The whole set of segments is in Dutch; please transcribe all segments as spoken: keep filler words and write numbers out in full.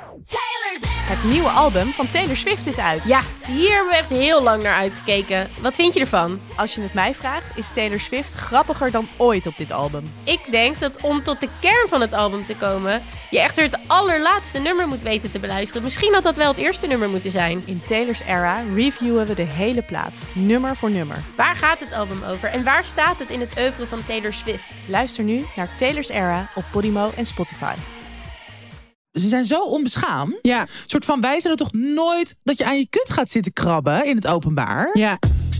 Het nieuwe album van Taylor Swift is uit. Ja, hier hebben we echt heel lang naar uitgekeken. Wat vind je ervan? Als je het mij vraagt, is Taylor Swift grappiger dan ooit op dit album. Ik denk dat om tot de kern van het album te komen, je echt weer het allerlaatste nummer moet weten te beluisteren. Misschien had dat wel het eerste nummer moeten zijn. In Taylor's era reviewen we de hele plaat, nummer voor nummer. Waar gaat het album over en waar staat het in het oeuvre van Taylor Swift? Luister nu naar Taylor's Era op Podimo en Spotify. Ze zijn zo onbeschaamd. Ja. Een soort van, wij zullen toch nooit dat je aan je kut gaat zitten krabben in het openbaar? Ja.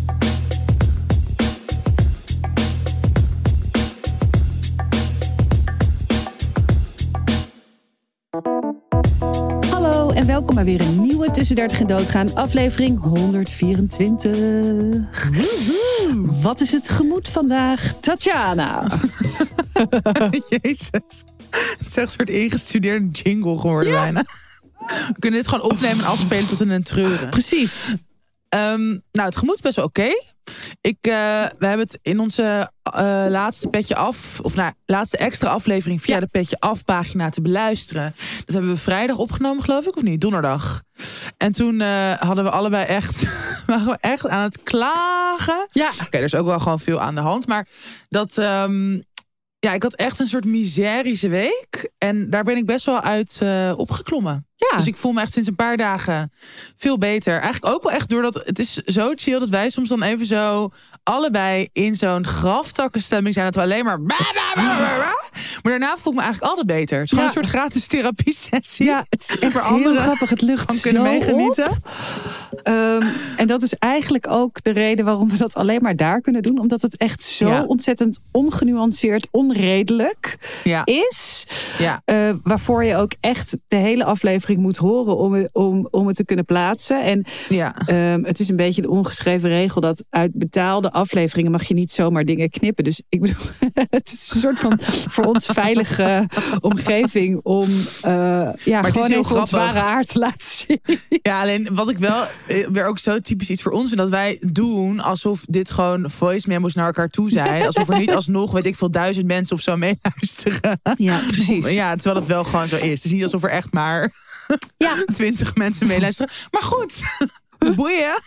Hallo en welkom bij weer een nieuwe Tussen dertig en Doodgaan, aflevering honderdvierentwintig. Woehoe. Wat is het gemoed vandaag, Tatjana? Jezus. Het is echt een soort ingestudeerde jingle geworden Ja. bijna. We kunnen dit gewoon opnemen en afspelen tot in een treuren. Precies. Um, nou, het gemoed is best wel oké. Okay. Ik, uh, we hebben het in onze uh, laatste Petje Af, of nou, laatste extra aflevering via Ja. de Petje Af pagina te beluisteren. Dat hebben we vrijdag opgenomen, geloof ik, of niet? Donderdag. En toen uh, hadden we allebei echt, waren we echt aan het klagen. Ja. Oké, okay, er is ook wel gewoon veel aan de hand, maar dat... Um, Ja, ik had echt een soort miserische week. En daar ben ik best wel uit uh, opgeklommen. Ja. Dus ik voel me echt sinds een paar dagen veel beter. Eigenlijk ook wel echt doordat het is zo chill dat wij soms dan even zo allebei in zo'n graftakkenstemming zijn. Dat we alleen maar... Maar daarna voel ik me eigenlijk altijd beter. Het is gewoon Ja. een soort gratis therapie sessie. Ja, het is echt Waar heel anderen grappig. Het lucht van kunnen zo meegenieten. op. Um, en dat is eigenlijk ook de reden waarom we dat alleen maar daar kunnen doen. Omdat het echt zo Ja. ontzettend ongenuanceerd, onredelijk Ja. is. Ja. Uh, waarvoor je ook echt de hele aflevering moet horen om, om, om het te kunnen plaatsen. En Ja. um, het is een beetje de ongeschreven regel dat uit betaalde afleveringen mag je niet zomaar dingen knippen. Dus ik bedoel, het is een soort van voor ons veilige omgeving om uh, ja, het is gewoon heel even ons grappig. ware aard te laten zien. Ja, alleen wat ik wel eh, weer ook zo typisch iets voor ons vind, dat wij doen alsof dit gewoon voice memos naar elkaar toe zijn. Alsof er niet alsnog, weet ik veel, duizend mensen of zo meeluisteren. Ja, precies. Ja, terwijl het wel gewoon zo is. Het is niet alsof er echt maar Ja. twintig mensen meeluisteren. Maar goed, boeien.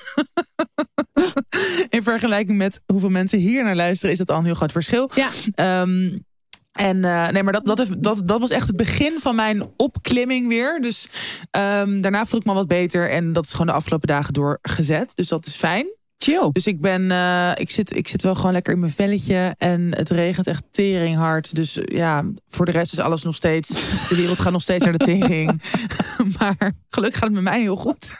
In vergelijking met hoeveel mensen hier naar luisteren, is dat al een heel groot verschil. Ja. Um, En uh, nee, maar dat, dat, heeft, dat, dat was echt het begin van mijn opklimming weer. Dus um, daarna voel ik me wat beter. En dat is gewoon de afgelopen dagen doorgezet. Dus dat is fijn. Chill. Dus ik ben, uh, ik zit, ik zit wel gewoon lekker in mijn velletje. En het regent echt teringhard. Dus uh, ja, voor de rest is alles nog steeds... De wereld gaat nog steeds naar de tering. Maar gelukkig gaat het met mij heel goed.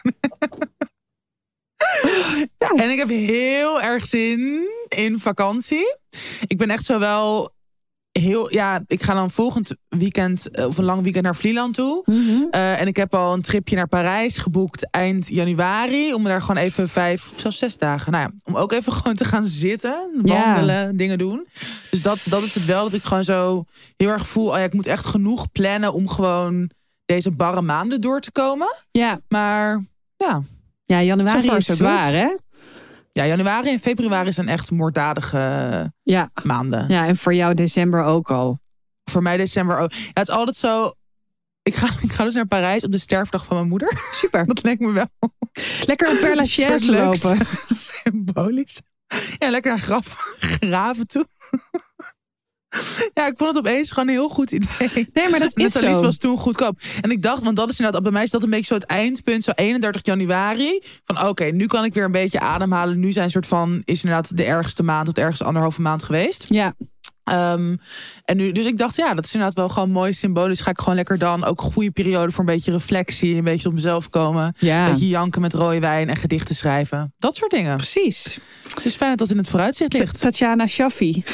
Ja. En ik heb heel erg zin in vakantie. Ik ben echt zo wel... Heel, ja, ik ga dan volgend weekend of een lang weekend naar Vlieland toe. Mm-hmm. Uh, en ik heb al een tripje naar Parijs geboekt eind januari. Om daar gewoon even vijf of zelfs zes dagen. Nou ja, om ook even gewoon te gaan zitten. Wandelen, ja. Dingen doen. Dus dat, dat is het wel dat ik gewoon zo heel erg voel. Oh ja, ik moet echt genoeg plannen om gewoon deze barre maanden door te komen. Ja. Maar ja. Ja, januari is so zwaar, hè? Ja, januari en februari zijn echt moorddadige ja. maanden. Ja, en voor jou december ook al. Voor mij december ook. Ja, het is altijd zo... Ik ga, ik ga dus naar Parijs op de sterfdag van mijn moeder. Super. Dat lijkt me wel. Lekker een Père Lachaise lopen. Symbolisch. Ja, lekker naar graf, graven toe. Ja, ik vond het opeens gewoon een heel goed idee. Nee, maar dat is zo. Nathalie was toen goedkoop. En ik dacht, want dat is inderdaad, bij mij is dat een beetje zo het eindpunt, zo eenendertig januari. Van oké, okay, nu kan ik weer een beetje ademhalen. Nu zijn soort van, is inderdaad de ergste maand, of ergens anderhalve maand geweest. Ja. Um, en nu, dus ik dacht, ja, dat is inderdaad wel gewoon mooi symbolisch. Ga ik gewoon lekker dan ook een goede periode voor een beetje reflectie, een beetje op mezelf komen. Ja. Een beetje janken met rode wijn en gedichten schrijven. Dat soort dingen. Precies. Dus fijn dat dat in het vooruitzicht ligt. Tatjana Shaffi.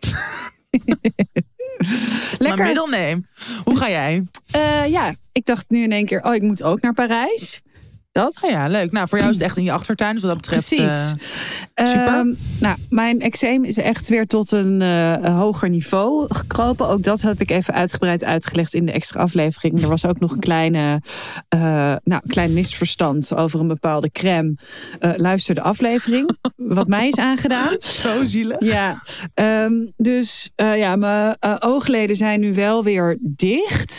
Lekker. Mijn middelname. Hoe ga jij? Uh, ja, ik dacht nu in één keer, oh, ik moet ook naar Parijs. Dat? Oh ja, leuk. Nou, voor jou is het echt in je achtertuin. Dus wat dat betreft Precies. Uh, super. Uh, nou, mijn eczeem is echt weer tot een uh, hoger niveau gekropen. Ook dat heb ik even uitgebreid uitgelegd in de extra aflevering. Er was ook nog een kleine, uh, nou, klein misverstand over een bepaalde crème. Uh, luister de aflevering. Wat mij is aangedaan. Zo zielig. Ja. Um, dus uh, ja, mijn uh, oogleden zijn nu wel weer dicht.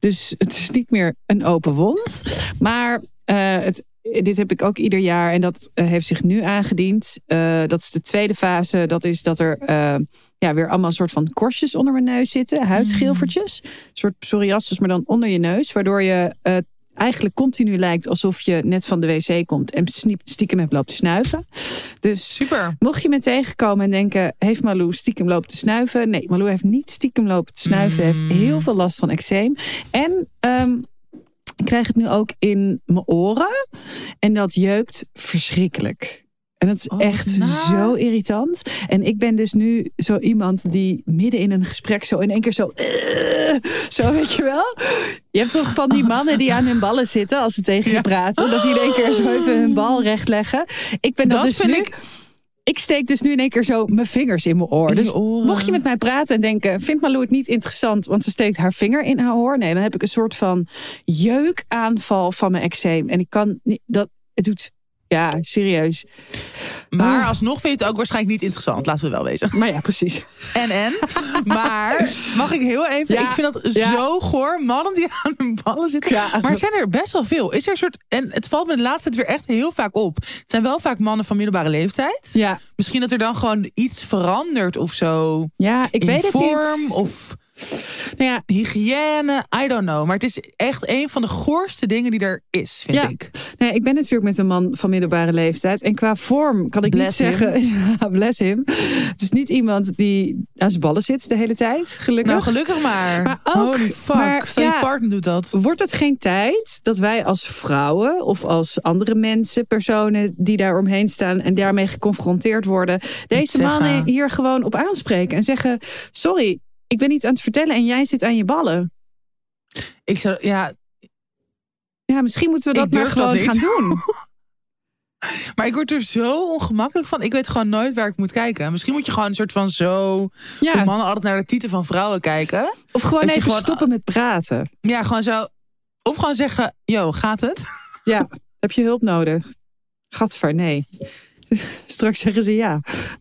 Dus het is niet meer een open wond. Maar uh, het, dit heb ik ook ieder jaar. En dat uh, heeft zich nu aangediend. Uh, dat is de tweede fase. Dat is dat er uh, ja, weer allemaal een soort van korstjes onder mijn neus zitten. Huidschilfertjes. Een soort psoriasis, maar dan onder je neus. Waardoor je uh, eigenlijk continu lijkt alsof je net van de wc komt. En stiekem hebt lopen te snuiven. Dus super. Mocht je me tegenkomen en denken, heeft Malou stiekem lopen te snuiven? Nee, Malou heeft niet stiekem lopen te snuiven. Mm. Heeft heel veel last van eczeem. En um, ik krijg het nu ook in mijn oren. En dat jeukt verschrikkelijk. En dat is oh, echt nou. zo irritant. En ik ben dus nu zo iemand die midden in een gesprek zo in één keer zo... Uh, zo, weet je wel? Je hebt toch van die mannen die aan hun ballen zitten als ze tegen je ja. praten. Dat die in één keer zo even hun bal rechtleggen. Ik ben dat, dat dus vind nu... Ik... Ik steek dus nu in één keer zo mijn vingers in mijn oor. Dus mocht je met mij praten en denken... vindt Malou het niet interessant, want ze steekt haar vinger in haar oor? Nee, dan heb ik een soort van jeukaanval van mijn eczeem. En ik kan niet... Dat, het doet... Ja, serieus. Maar oh. alsnog vind je het ook waarschijnlijk niet interessant. Laten we wel wezen. Maar ja, precies. En, en. Maar, mag ik heel even... Ja. Ik vind dat ja. zo goor. Mannen die aan hun ballen zitten. Ja. Maar het zijn er best wel veel. Is er een soort... En het valt me de laatste tijd weer echt heel vaak op. Het zijn wel vaak mannen van middelbare leeftijd. Ja. Misschien dat er dan gewoon iets verandert of zo. Ja, ik in weet het vorm, niet. Of... Nou ja, hygiëne, I don't know. Maar het is echt een van de goorste dingen die er is, vind ja. ik. Nee, ik ben natuurlijk met een man van middelbare leeftijd. En qua vorm kan ik bless niet zeggen... Ja, bless him. Het is niet iemand die aan zijn ballen zit de hele tijd, gelukkig. Nou, gelukkig maar. Maar ook, holy fuck, maar, stel ja, je partner doet dat. Wordt het geen tijd dat wij als vrouwen... of als andere mensen, personen die daar omheen staan... en daarmee geconfronteerd worden... deze mannen hier gewoon op aanspreken en zeggen... sorry, ik ben niet aan het vertellen en jij zit aan je ballen. Ik zou, ja... Ja, misschien moeten we dat maar gewoon gaan doen. Maar ik word er zo ongemakkelijk van. Ik weet gewoon nooit waar ik moet kijken. Misschien moet je gewoon een soort van zo... Ja. De mannen altijd naar de tieten van vrouwen kijken. Of gewoon even gewoon, stoppen met praten. Ja, gewoon zo... Of gewoon zeggen, yo, gaat het? Ja, heb je hulp nodig? Gadver, nee. Straks zeggen ze ja.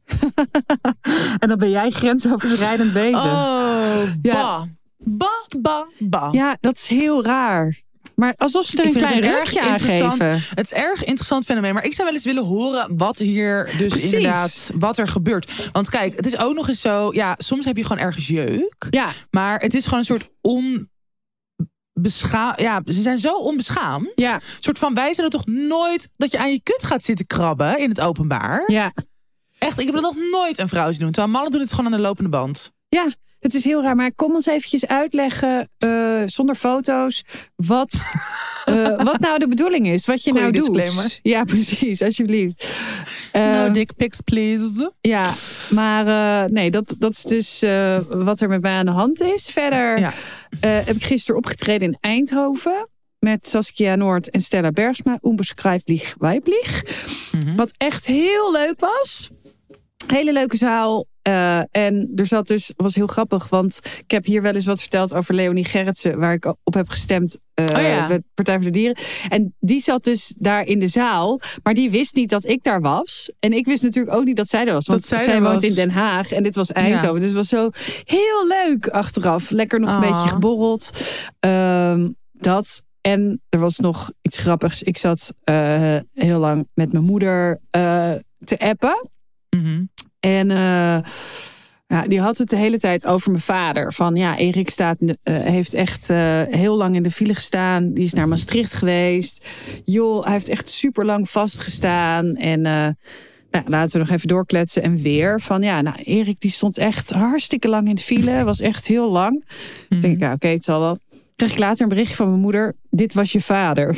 En dan ben jij grensoverschrijdend bezig. Oh, ja. ba. Ba, ba, ba. Ja, dat is heel raar. Maar alsof ze er een klein rukje aan geven. Het is erg interessant fenomeen. Maar ik zou wel eens willen horen wat hier dus Precies. inderdaad... wat er gebeurt. Want kijk, het is ook nog eens zo... Ja, soms heb je gewoon ergens jeuk. Ja. Maar het is gewoon een soort on... Bescha- ja, ze zijn zo onbeschaamd. Ja. Een soort van, wij zullen toch nooit dat je aan je kut gaat zitten krabben in het openbaar. Ja. Echt, ik heb dat nog nooit een vrouw zien doen. Terwijl mannen doen het gewoon aan de lopende band. Ja, het is heel raar. Maar kom ons eventjes uitleggen, uh, zonder foto's, wat, uh, wat nou de bedoeling is. Wat je Goeie nou disclaimer. doet. Ja, precies, alsjeblieft. Uh, no dick pics, please. Ja, maar uh, nee, dat, dat is dus uh, wat er met mij aan de hand is. Verder ja. uh, heb ik gisteren opgetreden in Eindhoven. Met Saskia Noord en Stella Bergsma. Unbeschreiblich weiblich. Mm-hmm. Wat echt heel leuk was. Hele leuke zaal. Uh, en er zat dus, was heel grappig, want ik heb hier wel eens wat verteld over Leonie Gerritsen, waar ik op heb gestemd uh, oh ja. bij Partij voor de Dieren. En die zat dus daar in de zaal, maar die wist niet dat ik daar was. En ik wist natuurlijk ook niet dat zij er was, want dat zij, zij woont was. in Den Haag en dit was Eindhoven. Ja. Dus het was zo heel leuk achteraf. Lekker nog een ah. beetje geborreld. Um, dat. En er was nog iets grappigs. Ik zat uh, heel lang met mijn moeder uh, te appen. Mm-hmm. En uh, ja, die had het de hele tijd over mijn vader. Van ja, Erik staat, uh, heeft echt uh, heel lang in de file gestaan. Die is naar Maastricht geweest. Joh, hij heeft echt super lang vastgestaan. En uh, nou, laten we nog even doorkletsen. En weer van ja, nou Erik die stond echt hartstikke lang in de file. Was echt heel lang. Mm-hmm. Ik denk, ja, oké, okay, het zal wel. Kreeg ik later een berichtje van mijn moeder. Dit was je vader.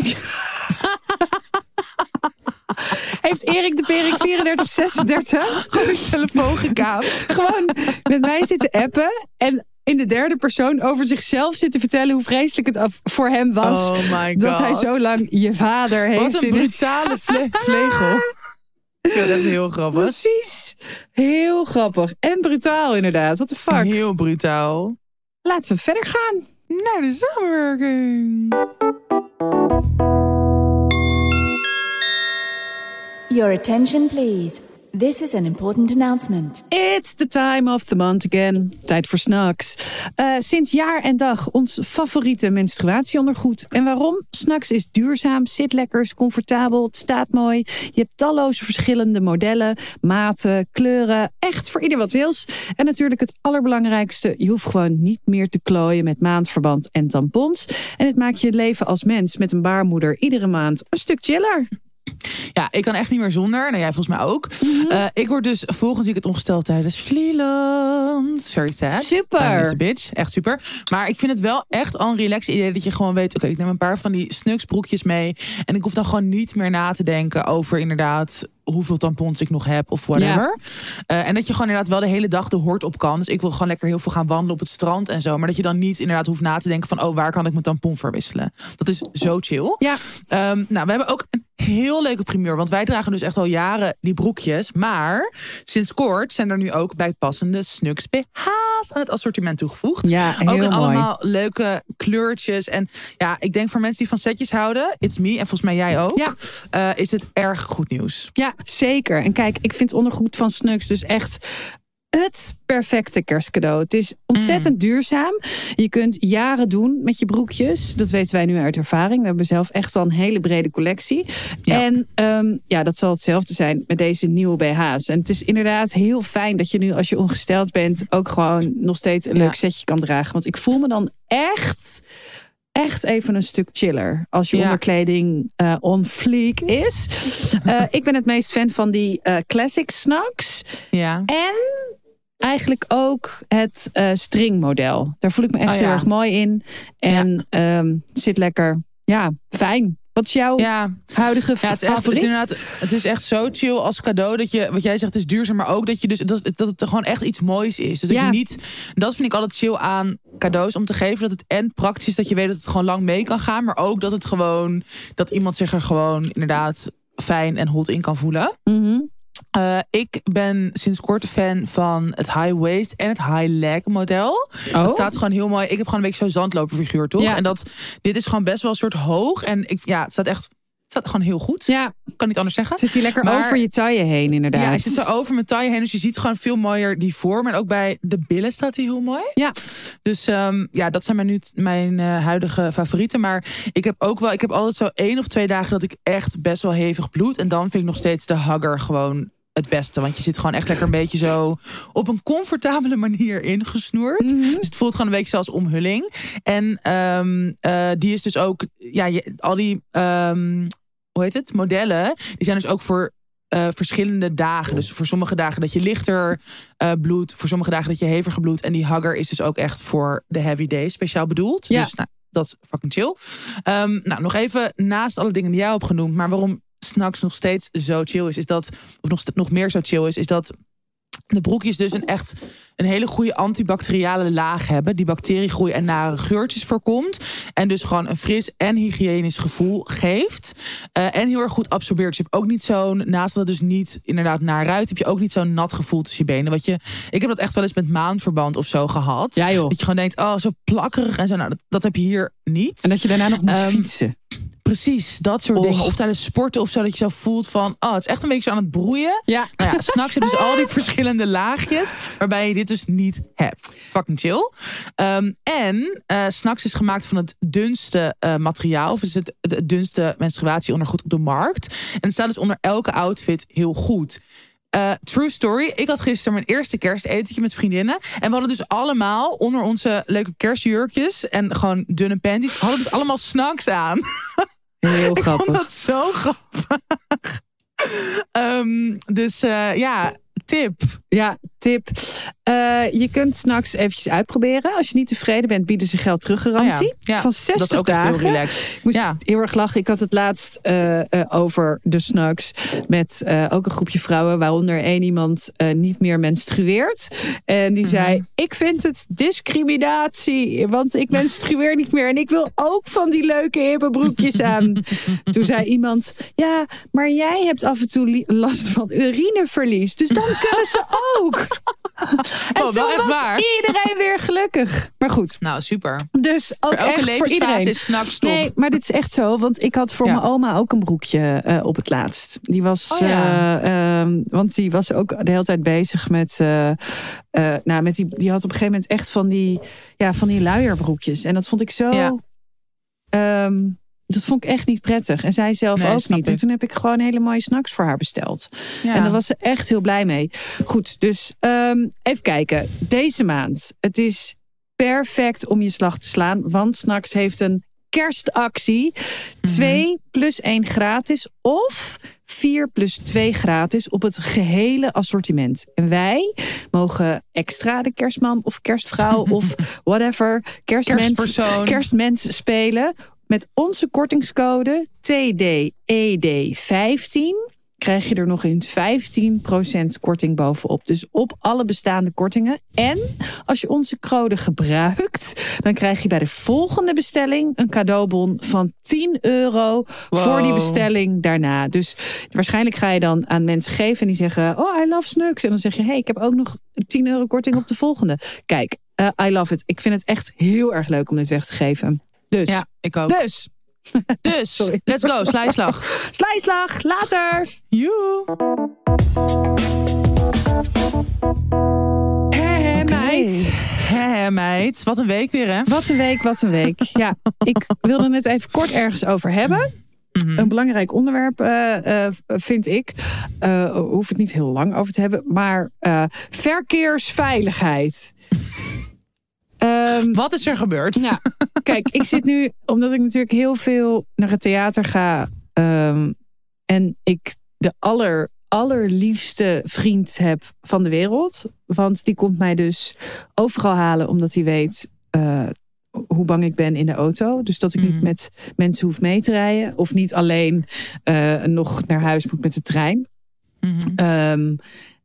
Heeft Erik de Perik vierendertig zesendertig gewoon een telefoon gekaapt. Gewoon met mij zitten appen. En in de derde persoon over zichzelf zitten vertellen hoe vreselijk het voor hem was. Oh my God. Dat hij zo lang je vader heeft. Wat een brutale vle- vlegel. Ik vind dat heel grappig. Precies. Heel grappig. En brutaal inderdaad. What the fuck. Heel brutaal. Laten we verder gaan. Naar de samenwerking. Your attention please. This is an important announcement. It's the time of the month again. Tijd voor Snacks. Uh, sinds jaar en dag ons favoriete menstruatieondergoed. En waarom? Snacks is duurzaam, zit lekker, is comfortabel, het staat mooi. Je hebt talloze verschillende modellen, maten, kleuren. Echt voor ieder wat wils. En natuurlijk het allerbelangrijkste. Je hoeft gewoon niet meer te klooien met maandverband en tampons. En het maakt je leven als mens met een baarmoeder iedere maand een stuk chiller. Ja, ik kan echt niet meer zonder. Nou, jij volgens mij ook. Mm-hmm. Uh, ik word dus volgende week het ongesteld tijdens Vlieland. Very sad. Super. Uh, bitch. Echt super. Maar ik vind het wel echt al een relaxed idee dat je gewoon weet... Oké, okay, ik neem een paar van die snuksbroekjes mee. En ik hoef dan gewoon niet meer na te denken over inderdaad... hoeveel tampons ik nog heb of whatever. Ja. Uh, en dat je gewoon inderdaad wel de hele dag de hort op kan. Dus ik wil gewoon lekker heel veel gaan wandelen op het strand en zo. Maar dat je dan niet inderdaad hoeft na te denken van... oh, waar kan ik mijn tampon verwisselen? Dat is zo chill. Ja. Um, nou, we hebben ook een heel leuke primeur. Want wij dragen dus echt al jaren die broekjes. Maar sinds kort zijn er nu ook bijpassende Snugz B H's aan het assortiment toegevoegd. Ja, heel ook in mooi. allemaal leuke kleurtjes. En ja, ik denk voor mensen die van setjes houden... it's me, en volgens mij jij ook... Ja. Uh, is het erg goed nieuws. Ja, zeker. En kijk, ik vind ondergoed van Snugz dus echt het perfecte kerstcadeau. Het is ontzettend mm. duurzaam. Je kunt jaren doen met je broekjes. Dat weten wij nu uit ervaring. We hebben zelf echt al een hele brede collectie. Ja. En um, ja, dat zal hetzelfde zijn met deze nieuwe B H's. En het is inderdaad heel fijn dat je nu, als je ongesteld bent, ook gewoon nog steeds een leuk ja. setje kan dragen. Want ik voel me dan echt... echt even een stuk chiller. Als je ja. onderkleding uh, on fleek is. Uh, ik ben het meest fan van die uh, classic Snugz. Ja. En eigenlijk ook het uh, stringmodel. Daar voel ik me echt oh, heel ja. erg mooi in. En ja. um, het zit lekker. Ja, fijn. Wat is jouw ja. huidige ja, het is favoriet? Echt, het, het is echt zo chill als cadeau dat je, wat jij zegt, het is duurzaam, maar ook dat je dus dat, dat het gewoon echt iets moois is. Dus dat ja. je niet, dat vind ik altijd chill aan cadeaus om te geven, dat het en praktisch is dat je weet dat het gewoon lang mee kan gaan, maar ook dat het gewoon dat iemand zich er gewoon inderdaad fijn en hot in kan voelen. Mm-hmm. Uh, ik ben sinds kort fan van het high waist en het high leg model. Oh. Het staat gewoon heel mooi. Ik heb gewoon een beetje zo'n zandloperfiguur, toch? Ja. En dat dit is gewoon best wel een soort hoog. En ik, ja, het staat echt, het staat gewoon heel goed. Ja. Kan niet anders zeggen. Zit hij lekker maar, over je taille heen, inderdaad. Ja, hij zit zo over mijn taille heen. Dus je ziet gewoon veel mooier die vorm. En ook bij de billen staat hij heel mooi. Ja. Dus um, ja, dat zijn mijn, nu, mijn uh, huidige favorieten. Maar ik heb ook wel, ik heb altijd zo één of twee dagen dat ik echt best wel hevig bloed. En dan vind ik nog steeds de hugger gewoon het beste. Want je zit gewoon echt lekker een beetje zo op een comfortabele manier ingesnoerd. Mm-hmm. Dus het voelt gewoon een beetje zoals omhulling. En um, uh, die is dus ook, ja, je, al die, um, hoe heet het, modellen, die zijn dus ook voor uh, verschillende dagen. Dus voor sommige dagen dat je lichter uh, bloedt, voor sommige dagen dat je heviger bloedt. En die hugger is dus ook echt voor de heavy days speciaal bedoeld. Ja. Dus nou, dat is fucking chill. Um, nou, nog even naast alle dingen die jij hebt genoemd, maar waarom Snugz nog steeds zo chill is, is dat, of nog, nog meer zo chill is, is dat de broekjes dus een echt een hele goede antibacteriale laag hebben, die bacteriegroei en nare geurtjes voorkomt. En dus gewoon een fris en hygiënisch gevoel geeft. Uh, en heel erg goed absorbeert. Dus je hebt ook niet zo'n, naast dat het dus niet inderdaad naar ruit, heb je ook niet zo'n nat gevoel tussen je benen. Wat je, ik heb dat echt wel eens met maandverband of zo gehad. Ja, joh. Dat je gewoon denkt, oh, zo plakkerig en zo. Nou, dat, dat heb je hier niet. En dat je daarna nog moet um, fietsen. Precies, dat soort oh. dingen. Of tijdens sporten of zo, dat je zo voelt van, oh, het is echt een beetje zo aan het broeien. Ja. Nou ja, Snugz heeft dus al die verschillende laagjes, waarbij je dit dus niet hebt. Fucking chill. Um, en uh, Snugz is gemaakt van het dunste uh, materiaal, of is het, het dunste menstruatieondergoed op de markt. En het staat dus onder elke outfit heel goed. Uh, true story. Ik had gisteren mijn eerste kerstetentje met vriendinnen. En we hadden dus allemaal onder onze leuke kerstjurkjes en gewoon dunne panties, hadden dus allemaal Snugz aan. Heel ik grappig. vond dat zo grappig. um, dus uh, ja, tip. Ja, tip. Uh, je kunt Snugz eventjes uitproberen. Als je niet tevreden bent, bieden ze geld teruggarantie. Oh ja. Ja, van zestig dat is ook dagen. Echt heel relaxed. Ik moest ja. heel erg lachen. Ik had het laatst uh, uh, over de Snugz met uh, ook een groepje vrouwen, waaronder één iemand uh, niet meer menstrueert. En die mm-hmm. zei, ik vind het discriminatie, want ik menstrueer niet meer en ik wil ook van die leuke hippe broekjes aan. Toen zei iemand, ja, maar jij hebt af en toe li- last van urineverlies, dus dan kunnen ze ook. En Oh, toen wel echt was waar. iedereen weer gelukkig. Maar goed. Nou, super. Dus ook Voor elke echt voor levensfase iedereen. is snacks top. Nee, maar dit is echt zo. Want ik had voor Ja. mijn oma ook een broekje uh, op het laatst. Die was, Oh ja. uh, um, want die was ook de hele tijd bezig met, uh, uh, nou, met die, die had op een gegeven moment echt van die, ja, van die luierbroekjes. En dat vond ik zo, Ja. um, dat vond ik echt niet prettig. En zij zelf Nee, ook snap niet. ik. En toen heb ik gewoon hele mooie snacks voor haar besteld. Ja. En daar was ze echt heel blij mee. Goed, dus um, even kijken. Deze maand. Het is perfect om je slag te slaan. Want Snacks heeft een kerstactie. twee plus één gratis. Of vier plus twee gratis op het gehele assortiment. En wij mogen extra de kerstman of kerstvrouw of whatever. Kerstmens, Kerstpersoon. kerstmens spelen. Met onze kortingscode T D E D vijftien krijg je er nog eens vijftien procent korting bovenop. Dus op alle bestaande kortingen. En als je onze code gebruikt, dan krijg je bij de volgende bestelling een cadeaubon van tien euro Wow. voor die bestelling daarna. Dus waarschijnlijk ga je dan aan mensen geven en die zeggen, oh, I love Snacks. En dan zeg je, hey, ik heb ook nog tien euro korting op de volgende. Kijk, uh, I love it. Ik vind het echt heel erg leuk om dit weg te geven. Dus, Ja, ik ook. dus, Dus, Sorry. let's go. Slijslag. slijslag, later! Joe. Hé, hé, meid. Hé, meid. Wat een week weer, hè? Wat een week, wat een week. Ja, ik wilde het even kort ergens over hebben. Mhm. Een belangrijk onderwerp, uh, uh, vind ik. Uh, hoef het niet heel lang over te hebben. Maar uh, verkeersveiligheid. Um, Wat is er gebeurd? Ja, kijk, ik zit nu, omdat ik natuurlijk heel veel naar het theater ga. Um, en ik de aller, allerliefste vriend heb van de wereld. Want die komt mij dus overal halen, omdat hij weet uh, hoe bang ik ben in de auto. Dus dat ik Mm. niet met mensen hoef mee te rijden. Of niet alleen uh, nog naar huis moet met de trein. Mhm. Um,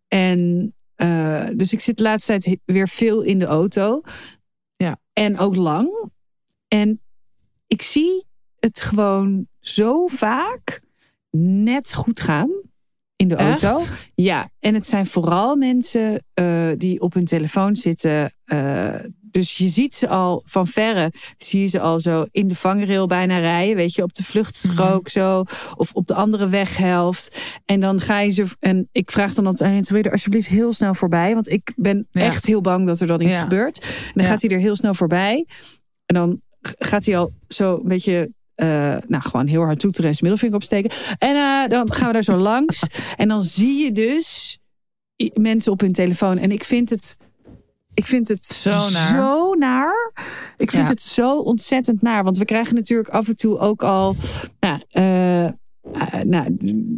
en uh, dus ik zit de laatste tijd weer veel in de auto. Ja. En ook lang. En ik zie het gewoon zo vaak net goed gaan in de Echt? auto. Ja, en het zijn vooral mensen uh, die op hun telefoon zitten. Uh, dus je ziet ze al van verre, zie je ze al zo in de vangrail bijna rijden. Weet je, op de vluchtstrook mm-hmm. zo. Of op de andere weghelft. En dan ga je ze. En ik vraag dan altijd aan mensen, wil je er alsjeblieft heel snel voorbij? Want ik ben ja. echt heel bang dat er dan iets ja. gebeurt. En dan ja. gaat hij er heel snel voorbij. En dan gaat hij al zo een beetje. Uh, nou, gewoon heel hard toeteren en zijn middelvinger opsteken. En uh, dan gaan we daar zo langs. En dan zie je dus mensen op hun telefoon. En ik vind het. Ik vind het zo naar. Zo naar. Ik vind ja. het zo ontzettend naar. Want we krijgen natuurlijk af en toe ook al. Nou, uh, uh, nou,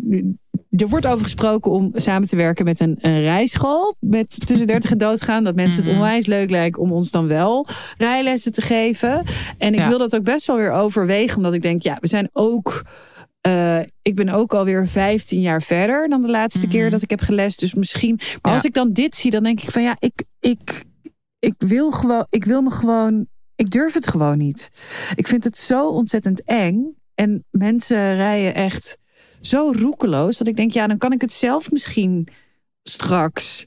er wordt over gesproken om samen te werken met een, een rijschool. Met tussen dertig en doodgaan. Dat mensen mm-hmm. het onwijs leuk lijkt om ons dan wel rijlessen te geven. En ik ja. wil dat ook best wel weer overwegen. Omdat ik denk, ja, we zijn ook. Uh, ik ben ook alweer vijftien jaar verder dan de laatste mm-hmm. keer dat ik heb gelest. Dus misschien. Maar ja. als ik dan dit zie, dan denk ik van ja, ik, ik, ik wil gewoon. Ik wil me gewoon. Ik durf het gewoon niet. Ik vind het zo ontzettend eng. En mensen rijden echt zo roekeloos. Dat ik denk, ja, dan kan ik het zelf misschien straks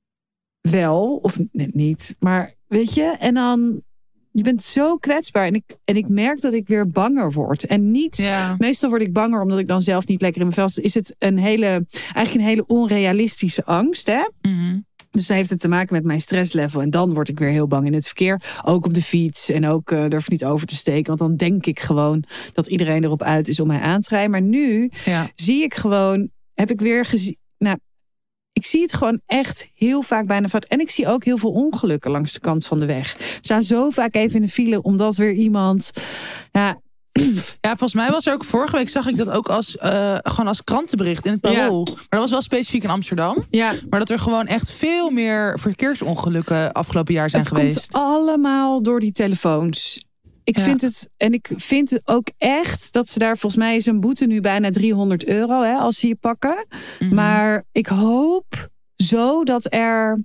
wel. Of nee, niet. Maar weet je, en dan. Je bent zo kwetsbaar. En ik, en ik merk dat ik weer banger word. En niet. Ja. Meestal word ik banger omdat ik dan zelf niet lekker in mijn vel zit. Is het een hele. Eigenlijk een hele onrealistische angst. Hè? Mm-hmm. Dus dan heeft het te maken met mijn stresslevel. En dan word ik weer heel bang in het verkeer. Ook op de fiets. En ook uh, durf niet over te steken. Want dan denk ik gewoon dat iedereen erop uit is om mij aan te rijden. Maar nu ja. zie ik gewoon. Heb ik weer gezien. Nou, ik zie het gewoon echt heel vaak bijna fout. En ik zie ook heel veel ongelukken langs de kant van de weg. We staan zo vaak even in de file omdat weer iemand. Ja, ja, volgens mij was er ook vorige week zag ik dat ook als uh, gewoon als krantenbericht in het Parool. Ja. Maar dat was wel specifiek in Amsterdam. Ja. Maar dat er gewoon echt veel meer verkeersongelukken afgelopen jaar zijn het geweest. Het komt allemaal door die telefoons. Ik ja. vind het, en ik vind het ook echt dat ze daar, volgens mij is een boete nu bijna driehonderd euro hè, als ze je pakken. Mm-hmm. Maar ik hoop zo dat er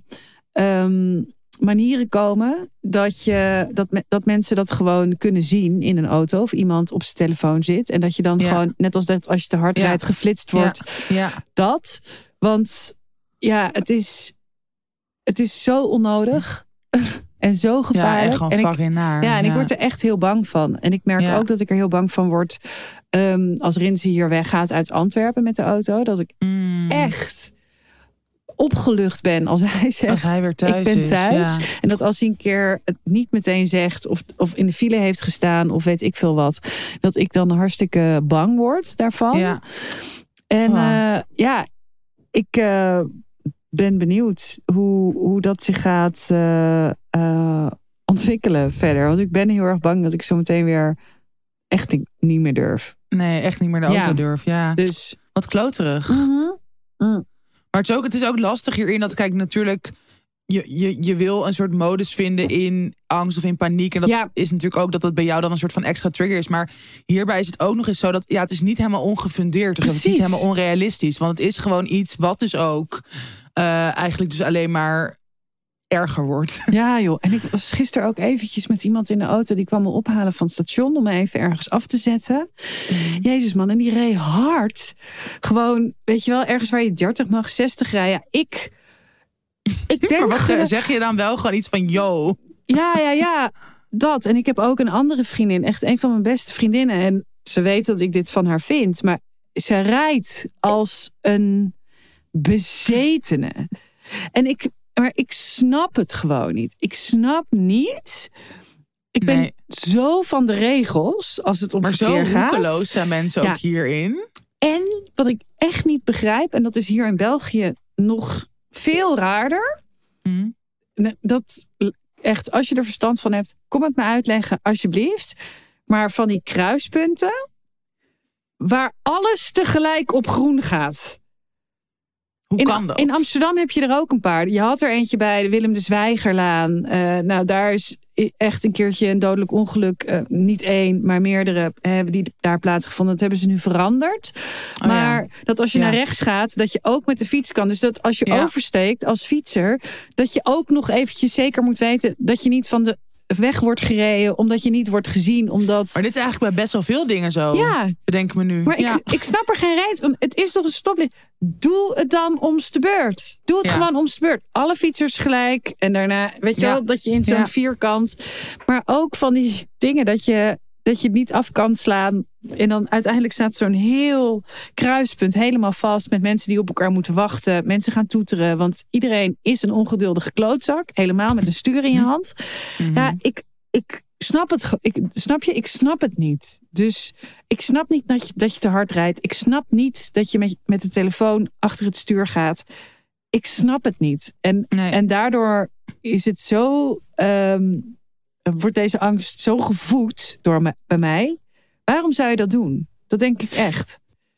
um, manieren komen dat, je, dat, dat mensen dat gewoon kunnen zien in een auto of iemand op zijn telefoon zit. En dat je dan ja. gewoon, net als dat als je te hard ja. rijdt, geflitst wordt. Ja. Ja. Dat, want ja, het is. het is zo onnodig en zo gevaarlijk. Ja, echt gewoon en ik, fucking naar. Ja, en ja. ik word er echt heel bang van. En ik merk Ja. ook dat ik er heel bang van word um, als Rinse hier weggaat uit Antwerpen met de auto. Dat ik Mm. echt opgelucht ben als hij zegt, Als hij weer thuis ik ben is, thuis. ja. En dat als hij een keer het niet meteen zegt of, of in de file heeft gestaan of weet ik veel wat. Dat ik dan hartstikke bang word daarvan. Ja. En Wow. uh, ja, ik uh, ben benieuwd hoe, hoe dat zich gaat uh, uh, ontwikkelen verder. Want ik ben heel erg bang dat ik zo meteen weer echt niet meer durf. Nee, echt niet meer de auto Ja. durf. Ja. Dus Wat kloterig. mm-hmm. mm. Maar het is, ook, het is ook lastig hierin dat, kijk, natuurlijk, je, je, je wil een soort modus vinden in angst of in paniek. En dat Ja. is natuurlijk ook dat het bij jou dan een soort van extra trigger is. Maar hierbij is het ook nog eens zo dat, ja, het is niet helemaal ongefundeerd. Of zo. Het is niet Precies. helemaal onrealistisch. Want het is gewoon iets wat dus ook uh, eigenlijk dus alleen maar erger wordt. Ja joh, en ik was gisteren ook eventjes met iemand in de auto. Die kwam me ophalen van het station om me even ergens af te zetten. Mm. Jezus man, en die reed hard. Gewoon, weet je wel, ergens waar je dertig mag, zestig rijden. Ik, ik denk... Maar wat gene- zeg je dan wel gewoon iets van, yo. Ja, ja, ja, dat. En ik heb ook een andere vriendin, echt een van mijn beste vriendinnen. En ze weet dat ik dit van haar vind. Maar ze rijdt als een bezetene. En ik... Maar ik snap het gewoon niet. Ik snap niet. Ik ben Nee. zo van de regels als het om Maar zo verkeer gaat. roekeloos zijn mensen Ja. ook hierin. En wat ik echt niet begrijp, en dat is hier in België nog veel raarder. Mm. Dat echt, als je er verstand van hebt, kom het me uitleggen alsjeblieft. Maar van die kruispunten waar alles tegelijk op groen gaat. Hoe In, kan dat? in Amsterdam heb je er ook een paar. Je had er eentje bij de Willem de Zwijgerlaan. Uh, nou, daar is echt een keertje een dodelijk ongeluk. Uh, niet één, maar meerdere hebben die daar plaatsgevonden. Dat hebben ze nu veranderd. Oh, maar ja. dat als je Ja. naar rechts gaat, dat je ook met de fiets kan. Dus dat als je Ja. oversteekt als fietser, dat je ook nog eventjes zeker moet weten dat je niet van de weg wordt gereden, omdat je niet wordt gezien. Omdat... Maar dit is eigenlijk bij best wel veel dingen zo. Ja. Bedenk me nu. Maar ja. ik, ik snap er geen reet van. Het is toch een stoplicht. Doe het dan om's de beurt. Doe het Ja. gewoon om's de beurt. Alle fietsers gelijk. En daarna, weet je Ja. wel, dat je in zo'n Ja. vierkant. Maar ook van die dingen dat je, dat je het niet af kan slaan. En dan uiteindelijk staat zo'n heel kruispunt helemaal vast. Met mensen die op elkaar moeten wachten. Mensen gaan toeteren. Want iedereen is een ongeduldige klootzak. Helemaal met een stuur in je hand. Mhm. Ja, ik, ik snap het. ge- Ik, snap je? Ik snap het niet. Dus ik snap niet dat je, dat je te hard rijdt. Ik snap niet dat je met, met de telefoon achter het stuur gaat. Ik snap het niet. En, Nee. en daardoor is het zo. Um, wordt deze angst zo gevoed door me, bij mij. Waarom zou je dat doen? Dat denk ik echt.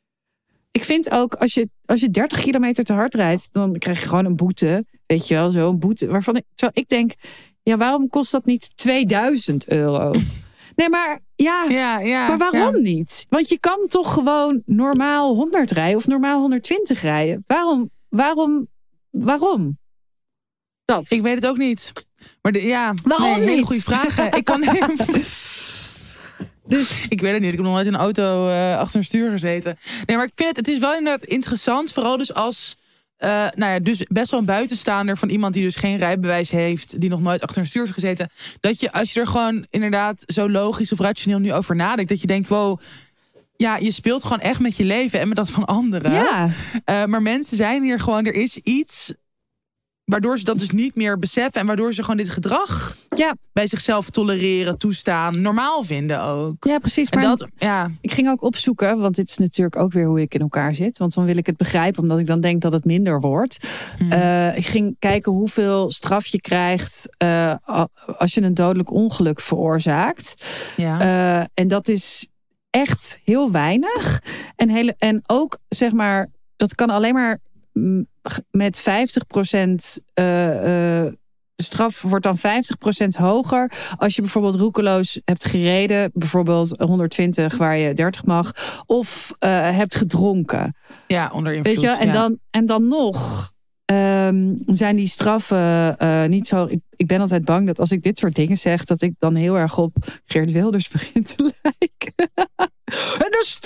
Ik vind ook, als je, als je dertig kilometer te hard rijdt, dan krijg je gewoon een boete. Weet je wel, zo'n boete. Waarvan ik, terwijl ik denk, ja, waarom kost dat niet tweeduizend euro? Nee, maar ja, Ja, ja. maar waarom ja. niet? Want je kan toch gewoon normaal honderd rijden of normaal honderdtwintig rijden. Waarom, waarom, waarom? Dat. Ik weet het ook niet. Maar de, ja, Waarom nee, hele niet? goede vragen. Ik kan. Dus ik weet het niet. Ik heb nog nooit in een auto uh, achter een stuur gezeten. Nee, maar ik vind het, het is wel inderdaad interessant. Vooral dus als, uh, nou ja, dus best wel een buitenstaander van iemand die dus geen rijbewijs heeft, die nog nooit achter een stuur heeft gezeten. Dat je, als je er gewoon inderdaad zo logisch of rationeel nu over nadenkt, dat je denkt, wow, ja, je speelt gewoon echt met je leven en met dat van anderen. Ja. Uh, maar mensen zijn hier gewoon, er is iets waardoor ze dat dus niet meer beseffen en waardoor ze gewoon dit gedrag Ja. bij zichzelf tolereren, toestaan, normaal vinden ook. Ja, precies. En Maar dat, ja, ik ging ook opzoeken, want dit is natuurlijk ook weer hoe ik in elkaar zit. Want dan wil ik het begrijpen, omdat ik dan denk dat het minder wordt. Hmm. Uh, ik ging kijken hoeveel straf je krijgt uh, als je een dodelijk ongeluk veroorzaakt. ja. Uh, en dat is echt heel weinig. En, hele, en ook, zeg maar, dat kan alleen maar met vijftig procent... Uh, uh, de straf wordt dan vijftig procent hoger als je bijvoorbeeld roekeloos hebt gereden. Bijvoorbeeld honderdtwintig waar je dertig mag. Of uh, hebt gedronken. ja, onder invloed. Weet je? En, ja. dan, en dan nog um, zijn die straffen uh, niet zo... Ik, ik ben altijd bang dat als ik dit soort dingen zeg, dat ik dan heel erg op Geert Wilders begin te lijken. En de straffen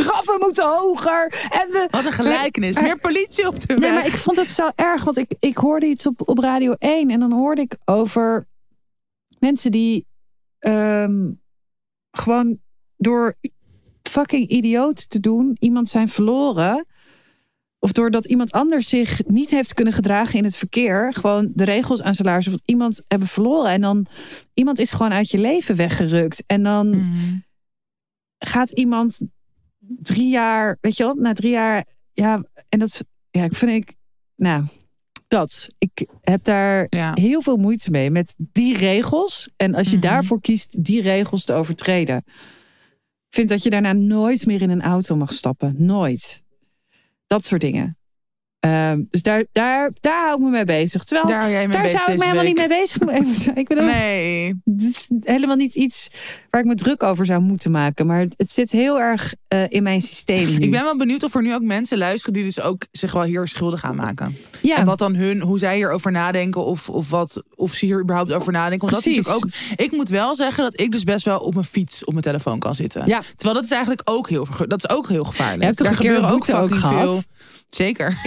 moeten hoger. En de, Wat een gelijkenis. maar, Meer politie op de weg. Nee, maar ik vond het zo erg. Want ik, ik hoorde iets op, op Radio één. En dan hoorde ik over mensen die um, gewoon door fucking idioot te doen iemand zijn verloren. Of doordat iemand anders zich niet heeft kunnen gedragen in het verkeer. Gewoon de regels aan zijn laars. Of iemand hebben verloren. En dan iemand is gewoon uit je leven weggerukt. En dan mm. gaat iemand drie jaar, weet je wel, na drie jaar. Ja, en dat, ja, ik vind ik, nou, dat. Ik heb daar ja. heel veel moeite mee met die regels. En als je mm. daarvoor kiest die regels te overtreden. Ik vind dat je daarna nooit meer in een auto mag stappen. Nooit. Dat soort dingen. Um, dus daar, daar, daar hou ik me mee bezig. Terwijl daar, jij mee daar bezig zou ik me helemaal week. niet mee bezig. Ik bedoel, nee. Het is helemaal niet iets waar ik me druk over zou moeten maken. Maar het zit heel erg uh, in mijn systeem nu. Ik ben wel benieuwd of er nu ook mensen luisteren die dus ook zich wel hier schuldig aan maken. Ja. En wat dan hun, hoe zij hierover nadenken of, of, wat, of ze hier überhaupt over nadenken. Want dat is natuurlijk ook. Ik moet wel zeggen dat ik dus best wel op mijn fiets op mijn telefoon kan zitten. Ja. Terwijl dat is eigenlijk ook heel, dat is ook heel gevaarlijk. Je hebt toch Daar een keer gebeuren ook ook fucking gehad? veel. Zeker.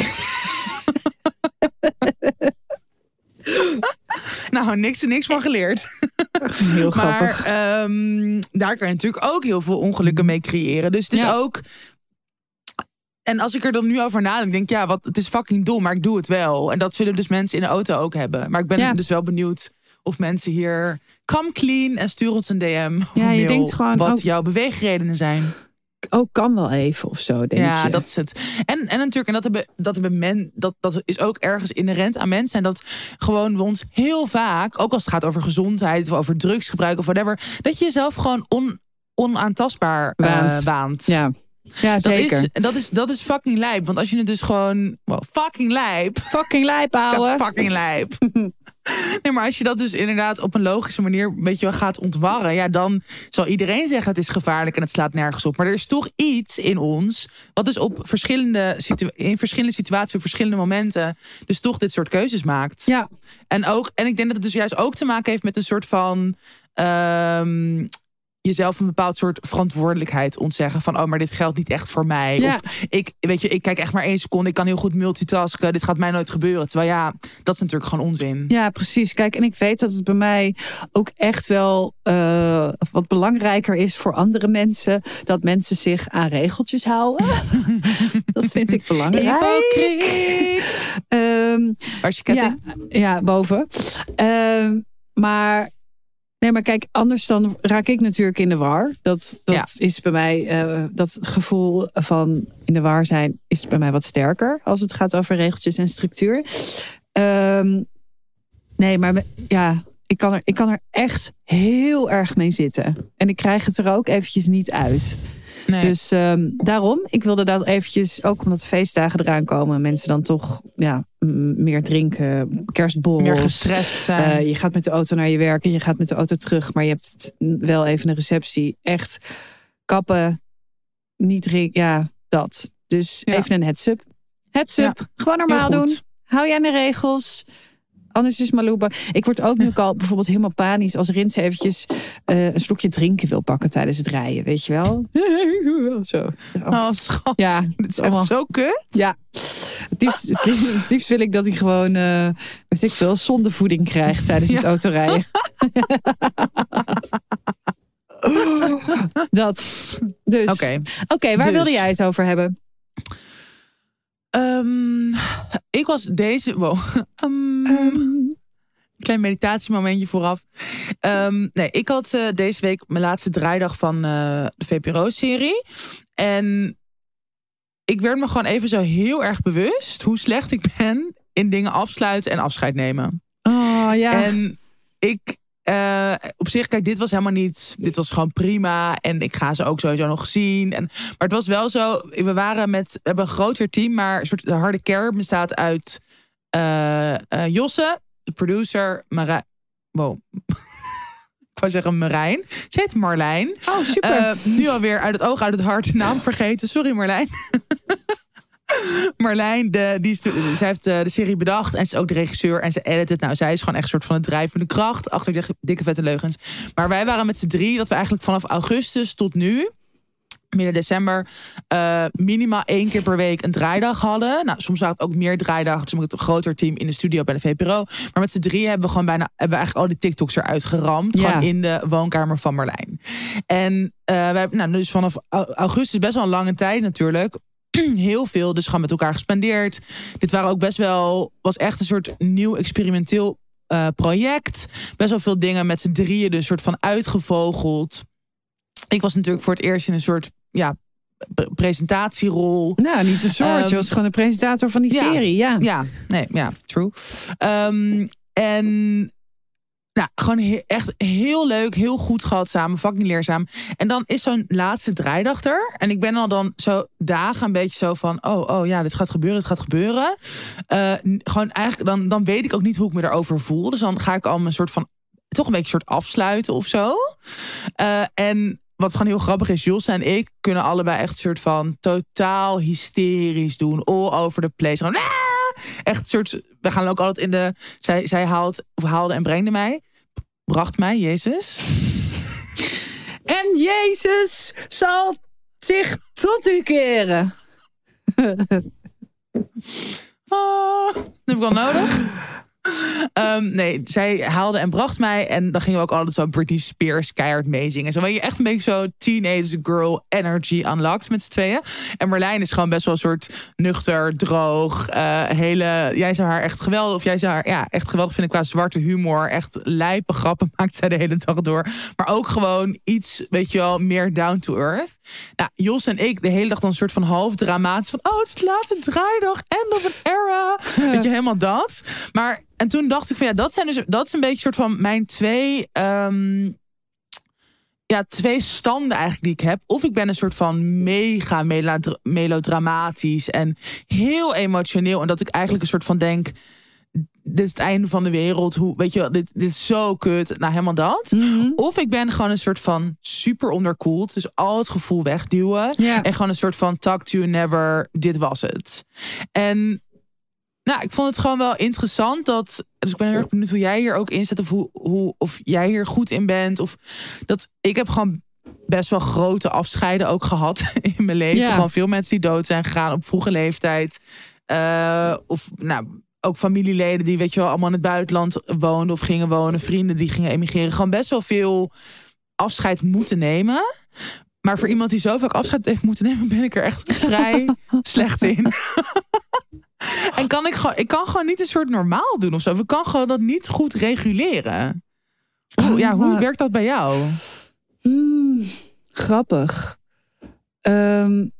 Nou, niks, niks van geleerd. Heel grappig. Maar um, daar kan je natuurlijk ook heel veel ongelukken mee creëren. Dus het is ja. ook. En als ik er dan nu over nadenk, denk ik, ja, wat, het is fucking dom, maar ik doe het wel. En dat zullen dus mensen in de auto ook hebben. Maar ik ben ja. dus wel benieuwd of mensen hier come clean en stuur ons een D M of ja, een mail, je denkt gewoon wat ook, jouw beweegredenen zijn. Ook kan wel even of zo, denk ja, je. Ja, dat is het. En, en natuurlijk, en dat, hebben, dat, hebben men, dat, dat is ook ergens inherent aan mensen. En dat gewoon we ons heel vaak, ook als het gaat over gezondheid of over drugsgebruik of whatever, dat je jezelf gewoon on, onaantastbaar waant. Uh, waant. Ja. Ja, zeker. Dat is, dat, is, dat is fucking lijp. Want als je het dus gewoon... Wow, fucking lijp. Fucking lijp, ouwe. Fucking lijp. Nee, maar als je dat dus inderdaad op een logische manier weet je wel, gaat ontwarren, ja, dan zal iedereen zeggen het is gevaarlijk en het slaat nergens op. Maar er is toch iets in ons wat dus op verschillende situ- in verschillende situaties, op verschillende momenten, dus toch dit soort keuzes maakt. Ja. En ook, en ik denk dat het dus juist ook te maken heeft met een soort van Um, jezelf een bepaald soort verantwoordelijkheid ontzeggen. Van, oh, maar dit geldt niet echt voor mij. Ja. Of ik, weet je, ik kijk echt maar één seconde. Ik kan heel goed multitasken. Dit gaat mij nooit gebeuren. Terwijl ja, dat is natuurlijk gewoon onzin. Ja, precies. Kijk, en ik weet dat het bij mij ook echt wel uh, wat belangrijker is voor andere mensen. Dat mensen zich aan regeltjes houden. Dat vind ik belangrijk. Hypocriet. Um, Waar is je ketting? Ja, ja boven. Um, maar... Nee, maar kijk, anders dan raak ik natuurlijk in de war. Dat, dat ja. is bij mij, uh, dat gevoel van in de war zijn is bij mij wat sterker. Als het gaat over regeltjes en structuur. Um, nee, maar ja, ik kan, er, ik kan er echt heel erg mee zitten. En ik krijg het er ook eventjes niet uit. Nee. Dus um, daarom, ik wilde dat eventjes, ook omdat de feestdagen eraan komen, mensen dan toch ja, m- meer drinken, kerstborrels. Meer gestrest zijn. Uh, je gaat met de auto naar je werk en je gaat met de auto terug, maar je hebt wel even een receptie. Echt kappen, niet drinken, ja, dat. Dus ja. even een heads-up. Heads-up, ja. Gewoon normaal doen. Hou je aan de regels. Anders is Malouba. Ik word ook nu al bijvoorbeeld helemaal panisch als Rins eventjes uh, een slokje drinken wil pakken tijdens het rijden. Weet je wel? Zo. Oh, schat. Ja, het is echt allemaal zo kut. Ja. Het liefst, het liefst, het liefst wil ik dat hij gewoon, uh, weet ik veel, zondevoeding krijgt tijdens ja. het autorijden. Dat. Dus. Oké, okay. okay, waar dus. wilde jij het over hebben? Um, ik was deze... Wow. Um, um. Klein meditatiemomentje vooraf. Um, nee, ik had uh, deze week mijn laatste draaidag van uh, de V P R O-serie. En ik werd me gewoon even zo heel erg bewust hoe slecht ik ben in dingen afsluiten en afscheid nemen. Oh ja. En ik... Uh, op zich, kijk, dit was helemaal niet... Dit was gewoon prima. En ik ga ze ook sowieso nog zien. En, maar het was wel zo... We waren met... We hebben een groter team, maar een soort de harde kern bestaat uit uh, uh, Josse, de producer, Marijn... Wow. Ik wou zeggen Marijn. Ze heet Marlijn. Oh, super. Uh, nu alweer uit het oog, uit het hart de naam vergeten. Sorry, Marlijn. Marlijn, de, die is, zij heeft de serie bedacht en ze is ook de regisseur en ze edit het. Nou, zij is gewoon echt een soort van het drijvende kracht achter die dikke vette leugens. Maar wij waren met z'n drie, dat we eigenlijk vanaf augustus tot nu midden december uh, minimaal één keer per week een draaidag hadden. Nou, soms waren het ook meer draaidagen. Dus met een groter team in de studio bij de V P R O. Maar met z'n drie hebben we gewoon bijna hebben we eigenlijk al die TikToks eruit geramd. Ja. Gewoon in de woonkamer van Marlijn. En uh, we hebben nou, dus vanaf augustus best wel een lange tijd natuurlijk. Heel veel, dus gewoon met elkaar gespendeerd. Dit waren ook best wel, was echt een soort nieuw experimenteel uh, project. Best wel veel dingen met z'n drieën, dus soort van uitgevogeld. Ik was natuurlijk voor het eerst in een soort ja, presentatierol. Nou, niet een soort. Um, je was gewoon de presentator van die ja, serie. Ja, ja, nee, ja, true. Um, en nou, gewoon he- echt heel leuk, heel goed gehad samen, fucking leerzaam. En dan is zo'n laatste draaidag er. En ik ben al dan zo dagen een beetje zo van, oh, oh ja, dit gaat gebeuren, dit gaat gebeuren. Uh, gewoon eigenlijk, dan, dan weet ik ook niet hoe ik me daarover voel. Dus dan ga ik al mijn soort van, toch een beetje soort afsluiten of zo. Uh, en wat gewoon heel grappig is, Jos en ik kunnen allebei echt een soort van totaal hysterisch doen. All over the place. Gewoon, ah! Echt een soort, we gaan ook altijd in de, zij, zij haalt, of haalde en brengde mij. Bracht mij, Jezus. En Jezus zal zich tot u keren. Oh, dat heb ik wel nodig. Um, nee, zij haalde en bracht mij. En dan gingen we ook altijd zo Britney Spears keihard meezingen. Zo ben je echt een beetje zo teenage girl energy unlocked met z'n tweeën. En Marlijn is gewoon best wel een soort nuchter, droog. Uh, hele, jij zou haar echt geweldig, of jij zou haar ja, echt geweldig vinden qua zwarte humor. Echt lijpe grappen maakt zij de hele dag door. Maar ook gewoon iets, weet je wel, meer down to earth. Nou, Jos en ik de hele dag dan een soort van half dramatisch. Van, oh, het is de laatste draaidag. End of an era. Ja. Weet je, helemaal dat. Maar en toen dacht ik van ja, dat zijn dus dat is een beetje soort van mijn twee, um, ja, twee standen eigenlijk die ik heb. Of ik ben een soort van mega melodra- melodramatisch en heel emotioneel. En dat ik eigenlijk een soort van denk, dit is het einde van de wereld. Hoe, weet je wel, dit, dit is zo kut. Nou, helemaal dat. Mm-hmm. Of ik ben gewoon een soort van super onderkoeld. Dus al het gevoel wegduwen. Yeah. En gewoon een soort van talk to you never. Dit was het. En nou, ik vond het gewoon wel interessant dat. Dus ik ben heel erg benieuwd hoe jij hier ook in zit. Of, hoe, hoe, of jij hier goed in bent. Of dat ik heb gewoon best wel grote afscheiden ook gehad in mijn leven. Ja. Gewoon veel mensen die dood zijn gegaan op vroege leeftijd. Uh, of nou, ook familieleden die, weet je wel, allemaal in het buitenland woonden of gingen wonen. Vrienden die gingen emigreren. Gewoon best wel veel afscheid moeten nemen. Maar voor iemand die zo vaak afscheid heeft moeten nemen, ben ik er echt vrij slecht in. En kan ik gewoon, ik kan gewoon niet een soort normaal doen of zo. Ik kan gewoon dat niet goed reguleren. Hoe, ja, hoe werkt dat bij jou? Mm, grappig. Um,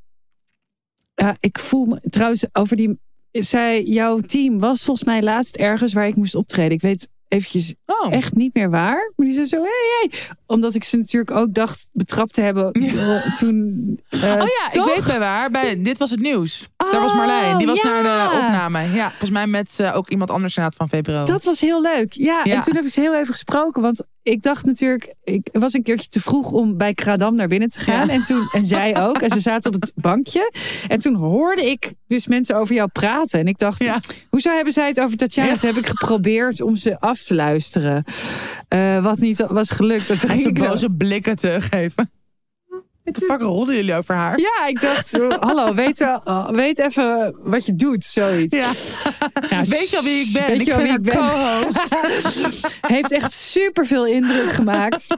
ja, ik voel me trouwens over die. Zij, jouw team was volgens mij laatst ergens waar ik moest optreden. Ik weet eventjes oh. echt niet meer waar. Maar die zei zo, hey, hey. Omdat ik ze natuurlijk ook dacht betrapt te hebben ja. toen. Uh, oh ja, toch? Ik weet bij waar. Bij Dit Was Het Nieuws. Oh, daar was Marlijn. Die was ja. naar de opname. Ja, volgens mij met uh, ook iemand anders inderdaad van V P R O. Dat was heel leuk. Ja, ja, en toen heb ik ze heel even gesproken. Want ik dacht natuurlijk, ik was een keertje te vroeg om bij Kradam naar binnen te gaan. Ja. En, toen, en zij ook. En ze zaten op het bankje. En toen hoorde ik dus mensen over jou praten. En ik dacht, ja. hoezo hebben zij het over Tatjana? Ja. Toen heb ik geprobeerd om ze af te luisteren. Uh, wat niet was gelukt. En toen ging ze boze zo blikken te geven. Wat de fuck rolden jullie over haar? Ja, ik dacht zo, hallo, weet, uh, weet even wat je doet, zoiets. Ja. Ja, weet je al wie ik ben? Weet ik ben haar co-host. Heeft echt super veel indruk gemaakt.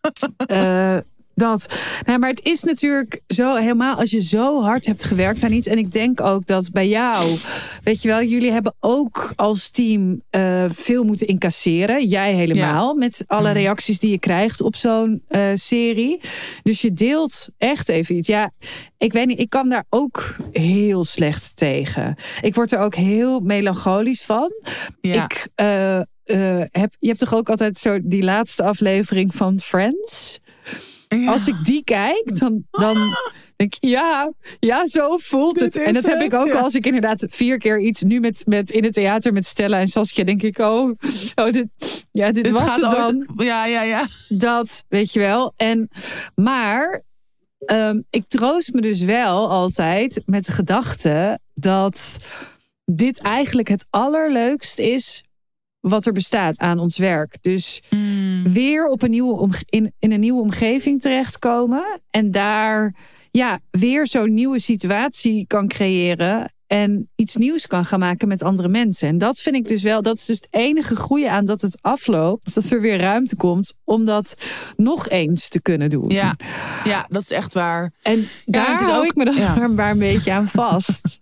Uh, Dat. Nou, maar het is natuurlijk zo, helemaal als je zo hard hebt gewerkt aan iets. En ik denk ook dat bij jou, weet je wel, jullie hebben ook als team uh, veel moeten incasseren. Jij helemaal, ja. met alle reacties die je krijgt op zo'n uh, serie. Dus je deelt echt even iets. Ja, ik weet niet, ik kan daar ook heel slecht tegen. Ik word er ook heel melancholisch van. Ja. Ik uh, uh, heb, je hebt toch ook altijd zo die laatste aflevering van Friends? Ja. Als ik die kijk, dan, dan denk ik, ja, ja, zo voelt het. En dat heb ik ook ja. als ik inderdaad vier keer iets, nu met, met in het theater met Stella en Saskia, denk ik, oh, oh dit, ja, dit, dit was het dan. Ooit, ja, ja, ja. Dat, weet je wel. En, maar um, ik troost me dus wel altijd met de gedachte dat dit eigenlijk het allerleukst is wat er bestaat aan ons werk. Dus mm. weer op een nieuwe omge- in, in een nieuwe omgeving terechtkomen. En daar ja, weer zo'n nieuwe situatie kan creëren en iets nieuws kan gaan maken met andere mensen. En dat vind ik dus wel, dat is dus het enige goede aan dat het afloopt. Dat er weer ruimte komt om dat nog eens te kunnen doen. Ja, ja dat is echt waar. En ja, daar het is hou ook, ik me dan ja. maar een beetje aan vast.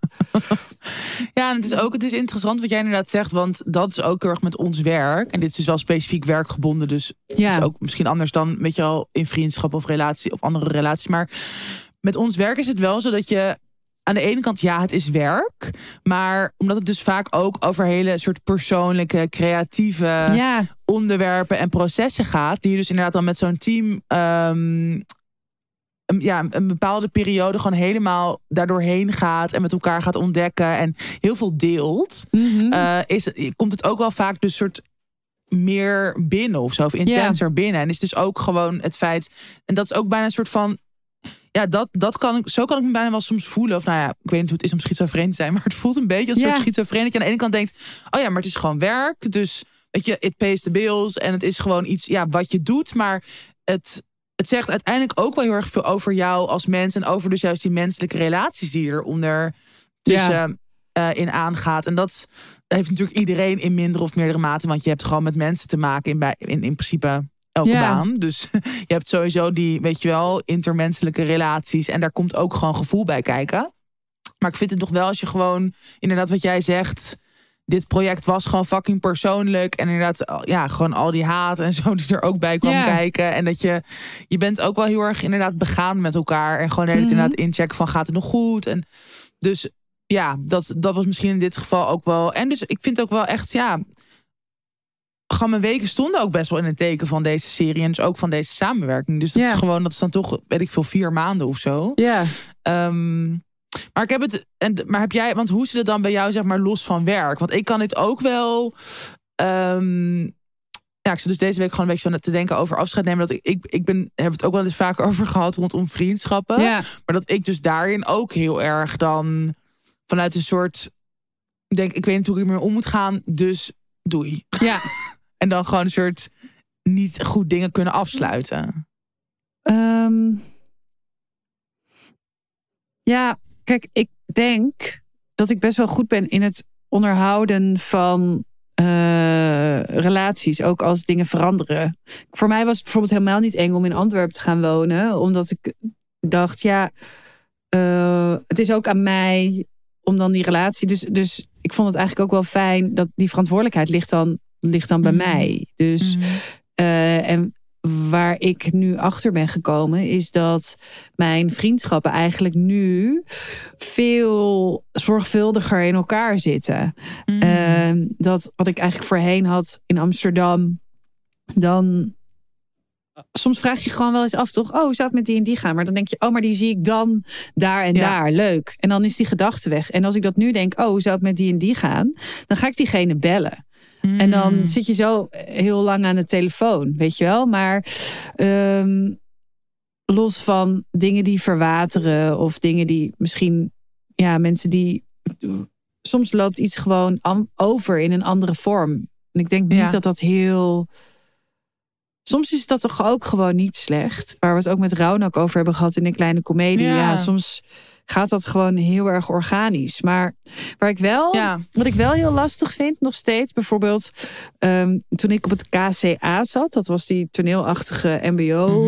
Ja, en het is ook het is interessant wat jij inderdaad zegt, want dat is ook heel erg met ons werk. En dit is dus wel specifiek werkgebonden, dus Ja. het is ook misschien anders dan, weet je wel, in vriendschap of relatie of andere relaties. Maar met ons werk is het wel zo dat je aan de ene kant, ja, het is werk. Maar omdat het dus vaak ook over hele soort persoonlijke, creatieve Ja. onderwerpen en processen gaat. Die je dus inderdaad dan met zo'n team um, een, ja, een bepaalde periode gewoon helemaal daardoorheen gaat. En met elkaar gaat ontdekken. En heel veel deelt. Mm-hmm. Uh, is, komt het ook wel vaak dus soort meer binnen of zo. Of intenser Ja. binnen. En is dus ook gewoon het feit. En dat is ook bijna een soort van. Ja, dat, dat kan ik, zo kan ik me bijna wel soms voelen. Of nou ja, ik weet niet hoe het is om schizofreen te zijn. Maar het voelt een beetje als een Ja. soort schizofreen. Dat je aan de ene kant denkt, oh ja, maar het is gewoon werk. Dus weet je, it pays the bills. En het is gewoon iets ja, wat je doet. Maar het, het zegt uiteindelijk ook wel heel erg veel over jou als mens. En over dus juist die menselijke relaties die eronder tussen ja. uh, in aangaat. En dat heeft natuurlijk iedereen in mindere of meerdere mate. Want je hebt gewoon met mensen te maken in, bij, in, in principe elke Ja. baan. Dus je hebt sowieso die, weet je wel, intermenselijke relaties. En daar komt ook gewoon gevoel bij kijken. Maar ik vind het nog wel als je gewoon, inderdaad wat jij zegt, dit project was gewoon fucking persoonlijk. En inderdaad, ja, gewoon al die haat en zo die er ook bij kwam Ja. kijken. En dat je, je bent ook wel heel erg inderdaad begaan met elkaar. En gewoon de hele tijd Mhm. inderdaad inchecken van, gaat het nog goed? En dus ja, dat, dat was misschien in dit geval ook wel. En dus ik vind ook wel echt, ja, gewoon mijn weken stonden ook best wel in het teken van deze serie. En dus ook van deze samenwerking. Dus dat Ja. is gewoon, dat is dan toch, weet ik veel, vier maanden of zo. Ja. Um, maar ik heb het. En, maar heb jij, want hoe zit het dan bij jou, zeg maar, los van werk? Want ik kan dit ook wel. Um, ja, ik zit dus deze week gewoon een beetje zo te denken over afscheid nemen. Dat ik, ik, ik ben, heb het ook wel eens vaker over gehad rondom vriendschappen. Ja. Maar dat ik dus daarin ook heel erg dan vanuit een soort. Denk, ik weet niet hoe ik ermee om moet gaan. Dus doei. Ja. En dan gewoon een soort niet goed dingen kunnen afsluiten. Um, ja, kijk, ik denk dat ik best wel goed ben in het onderhouden van uh, relaties. Ook als dingen veranderen. Voor mij was het bijvoorbeeld helemaal niet eng om in Antwerpen te gaan wonen. Omdat ik dacht, ja, uh, het is ook aan mij om dan die relatie. Dus, dus ik vond het eigenlijk ook wel fijn dat die verantwoordelijkheid ligt dan, ligt dan bij Mm. mij. Dus Mm. uh, en waar ik nu achter ben gekomen is dat mijn vriendschappen eigenlijk nu veel zorgvuldiger in elkaar zitten. Mm. Uh, dat wat ik eigenlijk voorheen had in Amsterdam, dan soms vraag je gewoon wel eens af, toch? Oh, hoe zou het met die en die gaan? Maar dan denk je, oh, maar die zie ik dan daar en Ja. daar. Leuk. En dan is die gedachte weg. En als ik dat nu denk, oh, hoe zou het met die en die gaan? Dan ga ik diegene bellen. Mm. En dan zit je zo heel lang aan de telefoon, weet je wel. Maar um, los van dingen die verwateren of dingen die misschien, ja, mensen die, soms loopt iets gewoon an, over in een andere vorm. En ik denk niet Ja. dat dat heel. Soms is dat toch ook gewoon niet slecht. Waar we het ook met Raun ook over hebben gehad in een kleine komedie. Ja. Ja, soms gaat dat gewoon heel erg organisch. Maar waar ik wel, Ja. wat ik wel heel lastig vind nog steeds, bijvoorbeeld um, toen ik op het K C A zat, dat was die toneelachtige M B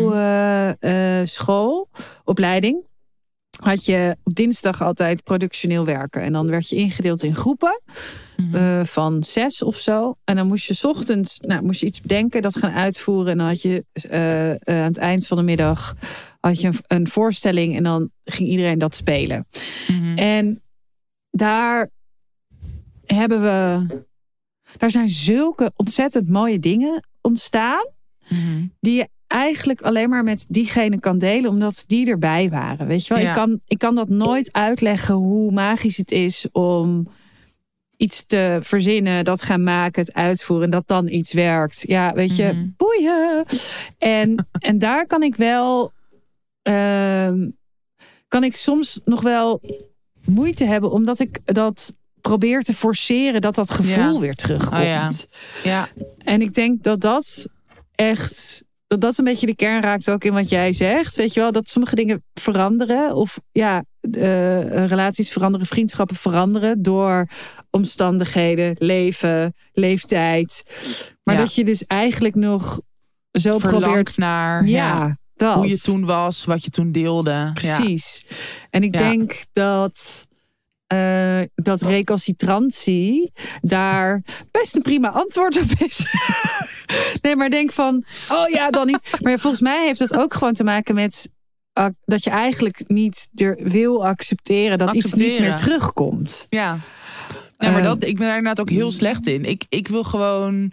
O-school, uh, uh, opleiding, had je op dinsdag altijd productioneel werken. En dan werd je ingedeeld in groepen Mm. uh, van zes of zo. En dan moest je 's ochtends, nou, moest je iets bedenken, dat gaan uitvoeren. En dan had je uh, uh, aan het eind van de middag had je een, een voorstelling en dan ging iedereen dat spelen. Mm-hmm. En daar hebben we, daar zijn zulke ontzettend mooie dingen ontstaan, Mm-hmm. die je eigenlijk alleen maar met diegene kan delen, omdat die erbij waren. Weet je wel, Ja. ik, kan, ik kan dat nooit uitleggen hoe magisch het is om iets te verzinnen, dat gaan maken, het uitvoeren, dat dan iets werkt. Ja, weet je, Mm-hmm. boeien. En, en daar kan ik wel, uh, kan ik soms nog wel moeite hebben, omdat ik dat probeer te forceren, dat dat gevoel Ja. weer terugkomt. Oh ja. Ja. En ik denk dat dat echt dat dat een beetje de kern raakt ook in wat jij zegt. Weet je wel, dat sommige dingen veranderen. Of ja, uh, relaties veranderen, vriendschappen veranderen. Door omstandigheden, leven, leeftijd. Maar ja. dat je dus eigenlijk nog zo Verlangt probeert... naar ja, ja, dat. hoe je toen was, wat je toen deelde. Precies. Ja. En ik ja. denk dat... Uh, dat recalcitrantie daar best een prima antwoord op is. Nee, maar denk van, oh ja, dan niet. Maar volgens mij heeft dat ook gewoon te maken met uh, dat je eigenlijk niet er wil accepteren dat accepteren. iets niet meer terugkomt. Ja, ja maar dat, ik ben daar inderdaad ook heel slecht in. Ik, ik wil gewoon...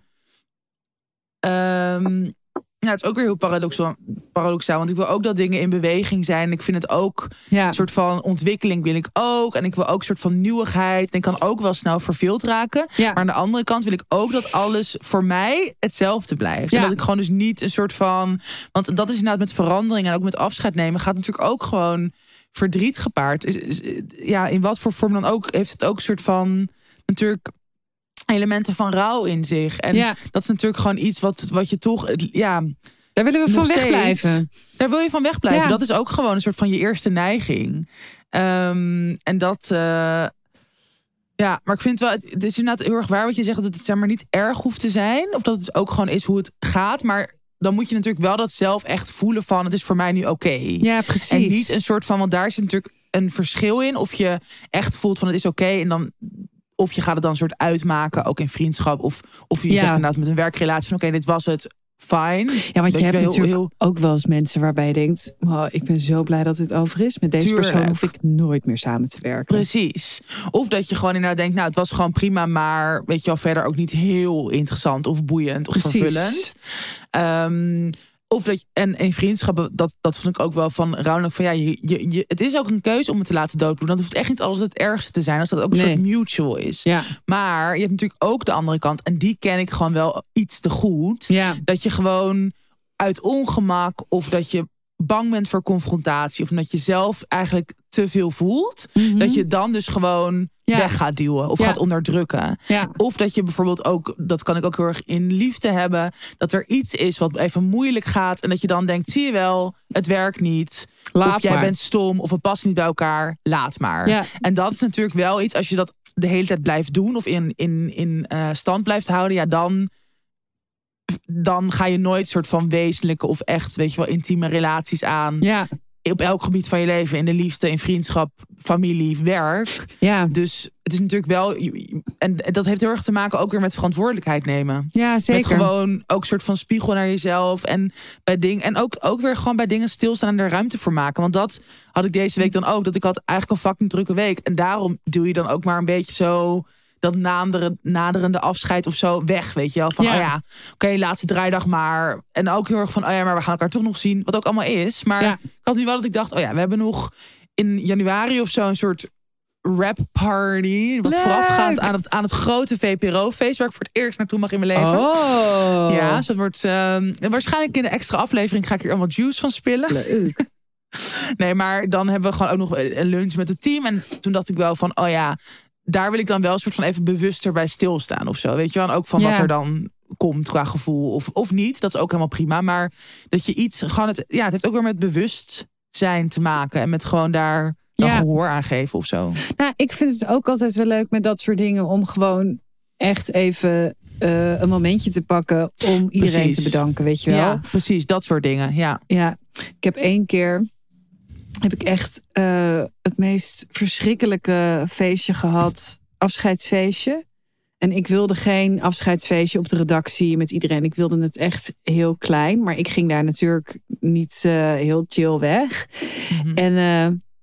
Um, Ja, het is ook weer heel paradoxaal, paradoxaal. Want ik wil ook dat dingen in beweging zijn. Ik vind het ook ja. een soort van ontwikkeling wil ik ook. En ik wil ook een soort van nieuwigheid. En ik kan ook wel snel verveeld raken. Ja. Maar aan de andere kant wil ik ook dat alles voor mij hetzelfde blijft. Ja. En dat ik gewoon dus niet een soort van... Want dat is inderdaad met verandering en ook met afscheid nemen... gaat natuurlijk ook gewoon verdriet gepaard. Ja, in wat voor vorm dan ook heeft het ook een soort van... natuurlijk elementen van rouw in zich. En ja. dat is natuurlijk gewoon iets wat, wat je toch... Ja, daar willen we van wegblijven. Daar wil je van wegblijven. Ja. Dat is ook gewoon een soort van je eerste neiging. Um, en dat... Uh, ja, maar ik vind wel... Het is inderdaad heel erg waar wat je zegt... dat het zeg maar niet erg hoeft te zijn. Of dat het ook gewoon is hoe het gaat. Maar dan moet je natuurlijk wel dat zelf echt voelen van... het is voor mij nu oké. Okay. Ja, precies. En niet een soort van... want daar zit natuurlijk een verschil in. Of je echt voelt van het is oké... Okay, en dan... Of je gaat het dan een soort uitmaken, ook in vriendschap. Of, of je ja. zegt inderdaad met een werkrelatie van oké, okay, dit was het, fine. Ja, want je, je hebt heel, natuurlijk heel... ook wel eens mensen waarbij je denkt... Oh, ik ben zo blij dat dit over is. Met deze Tuurlijk. persoon hoef ik nooit meer samen te werken. Precies. Of dat je gewoon inderdaad denkt, nou het was gewoon prima... maar weet je wel, verder ook niet heel interessant of boeiend of Precies. vervullend. Um, Of dat je, en in vriendschappen, dat, dat vond ik ook wel van rouwelijk van ja, je, je, je, het is ook een keuze om het te laten doodbloeden. Dat hoeft echt niet alles het ergste te zijn, als dat ook een nee. soort mutual is. Ja. Maar je hebt natuurlijk ook de andere kant, en die ken ik gewoon wel iets te goed. Ja. Dat je gewoon uit ongemak of dat je bang bent voor confrontatie of omdat je zelf eigenlijk te veel voelt, mm-hmm. dat je dan dus gewoon ja. weg gaat duwen of ja. gaat onderdrukken. Ja. Of dat je bijvoorbeeld ook, dat kan ik ook heel erg in liefde hebben, dat er iets is wat even moeilijk gaat en dat je dan denkt, zie je wel, het werkt niet. Laat of jij maar. bent stom of het past niet bij elkaar, laat maar. Ja. En dat is natuurlijk wel iets, als je dat de hele tijd blijft doen of in, in, in uh, stand blijft houden, ja dan dan ga je nooit soort van wezenlijke of echt, weet je wel, intieme relaties aan. Ja. Op elk gebied van je leven. In de liefde, in vriendschap, familie, werk. Ja. Dus het is natuurlijk wel... En dat heeft heel erg te maken ook weer met verantwoordelijkheid nemen. Ja, zeker. Met gewoon ook een soort van spiegel naar jezelf. En bij dingen. En ook, ook weer gewoon bij dingen stilstaan en er ruimte voor maken. Want dat had ik deze week dan ook. Dat ik had eigenlijk een fucking drukke week. En daarom duw je dan ook maar een beetje zo... dat naderende, naderende afscheid of zo weg, weet je wel. Van, ja. oh ja, oké, okay, laatste draaidag maar. En ook heel erg van, oh ja, maar we gaan elkaar toch nog zien. Wat ook allemaal is. Maar ja. ik had nu wel dat ik dacht, oh ja, we hebben nog in januari of zo een soort rap party. Wat voorafgaand aan het, aan het grote V P R O-feest, waar ik voor het eerst naartoe mag in mijn leven. Oh. Ja, dus dat wordt... Uh, waarschijnlijk in de extra aflevering ga ik hier allemaal juice van spillen. Leuk. Nee, maar dan hebben we gewoon ook nog een lunch met het team. En toen dacht ik wel van, oh ja, daar wil ik dan wel een soort van even bewuster bij stilstaan of zo. Weet je wel, en ook van ja. wat er dan komt qua gevoel. Of, of niet, dat is ook helemaal prima. Maar dat je iets, gewoon het, ja, het heeft ook weer met bewustzijn te maken. En met gewoon daar dan ja. gehoor aan geven of zo. Nou, ik vind het ook altijd wel leuk met dat soort dingen. Om gewoon echt even uh, een momentje te pakken. Om iedereen precies. te bedanken, weet je wel. Ja, precies, dat soort dingen, ja. Ja, ik heb één keer... heb ik echt uh, het meest verschrikkelijke feestje gehad. Afscheidsfeestje. En ik wilde geen afscheidsfeestje op de redactie met iedereen. Ik wilde het echt heel klein. Maar ik ging daar natuurlijk niet uh, heel chill weg. Mm-hmm. En, uh,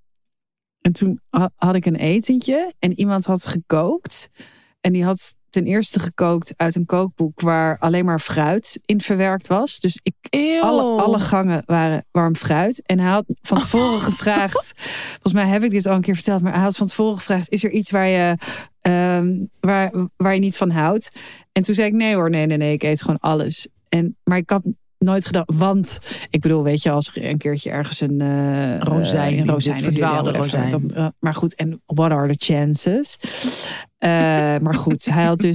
en toen had ik een etentje. En iemand had gekookt. En die had ten eerste gekookt uit een kookboek waar alleen maar fruit in verwerkt was. Dus ik, alle, alle gangen waren warm fruit. En hij had van tevoren gevraagd, volgens mij heb ik dit al een keer verteld, maar hij had van tevoren gevraagd, is er iets waar je, um, waar, waar je niet van houdt? En toen zei ik, nee hoor, nee, nee, nee, ik eet gewoon alles. En, maar ik had nooit gedacht, want ik bedoel, weet je, als er een keertje ergens een uh, rozijn, een rozijn in verdwaalde rozijn. Dan, uh, maar goed, en what are the chances? Uh, maar goed, hij had dus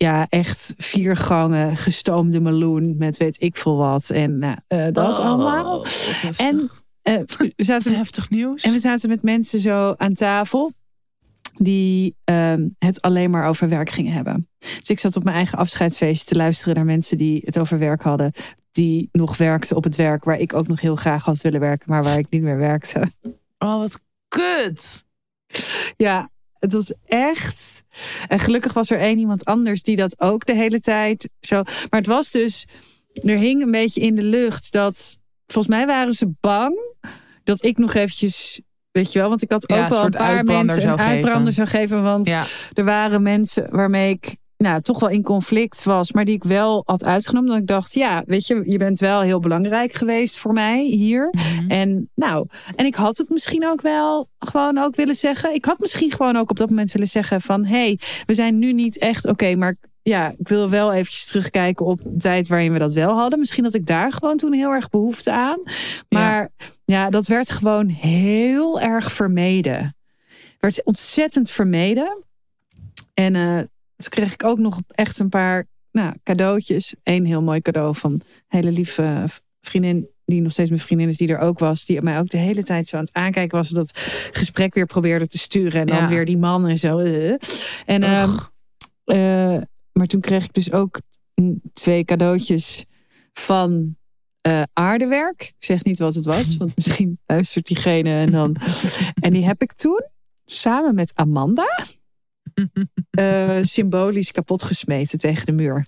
ja, echt vier gangen gestoomde meloen met weet ik veel wat. En nou, uh, dat oh, allemaal. En uh, we zaten heftig nieuws. En we zaten met mensen zo aan tafel die uh, het alleen maar over werk gingen hebben. Dus ik zat op mijn eigen afscheidsfeestje te luisteren naar mensen die het over werk hadden. Die nog werkten op het werk waar ik ook nog heel graag had willen werken, maar waar ik niet meer werkte. Oh, wat kut. Ja, het was echt. En gelukkig was er één iemand anders die dat ook de hele tijd zo. Maar het was dus, er hing een beetje in de lucht dat, volgens mij waren ze bang dat ik nog eventjes, weet je wel, want ik had ook ja, wel een, een paar mensen een uitbrander zou geven. Want ja. er waren mensen waarmee ik nou, toch wel in conflict was, maar die ik wel had uitgenomen. Dat ik dacht, ja, weet je, je bent wel heel belangrijk geweest voor mij hier. Mm-hmm. En nou, en ik had het misschien ook wel gewoon ook willen zeggen. Ik had misschien gewoon ook op dat moment willen zeggen van, hé, hey, we zijn nu niet echt oké, okay, maar ja, ik wil wel eventjes terugkijken op de tijd waarin we dat wel hadden. Misschien had ik daar gewoon toen heel erg behoefte aan. Maar ja, ja dat werd gewoon heel erg vermeden. Werd ontzettend vermeden. En uh, toen kreeg ik ook nog echt een paar nou, cadeautjes. Eén heel mooi cadeau van een hele lieve vriendin, die nog steeds mijn vriendin is, die er ook was. Die mij ook de hele tijd zo aan het aankijken was. Dat gesprek weer probeerde te sturen. En dan ja. weer die man en zo. Uh. En uh, uh, maar toen kreeg ik dus ook twee cadeautjes van uh, aardewerk. Ik zeg niet wat het was, want misschien luistert diegene. En, dan... en die heb ik toen samen met Amanda uh, symbolisch kapot gesmeten tegen de muur.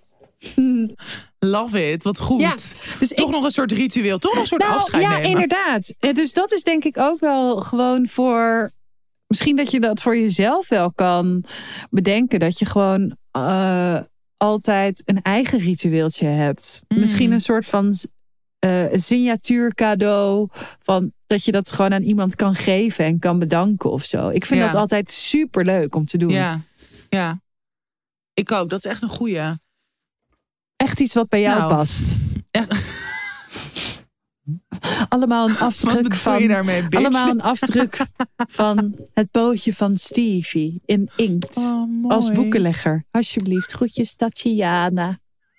Love it, wat goed. Ja, dus toch ik... nog een soort ritueel, toch nog een soort nou, afscheid ja, nemen. Ja, inderdaad. Dus dat is denk ik ook wel gewoon voor, misschien dat je dat voor jezelf wel kan bedenken. Dat je gewoon uh, altijd een eigen ritueeltje hebt. Mm. Misschien een soort van uh, signatuurcadeau. Van dat je dat gewoon aan iemand kan geven en kan bedanken of zo. Ik vind ja. dat altijd super leuk om te doen. Ja, ja. Ik ook. Dat is echt een goeie. Echt iets wat bij jou nou, past. Echt. Allemaal een afdruk van. Daarmee, allemaal een afdruk van het pootje van Stevie in inkt. Oh, als boekenlegger. Alsjeblieft, groetjes Tatjana.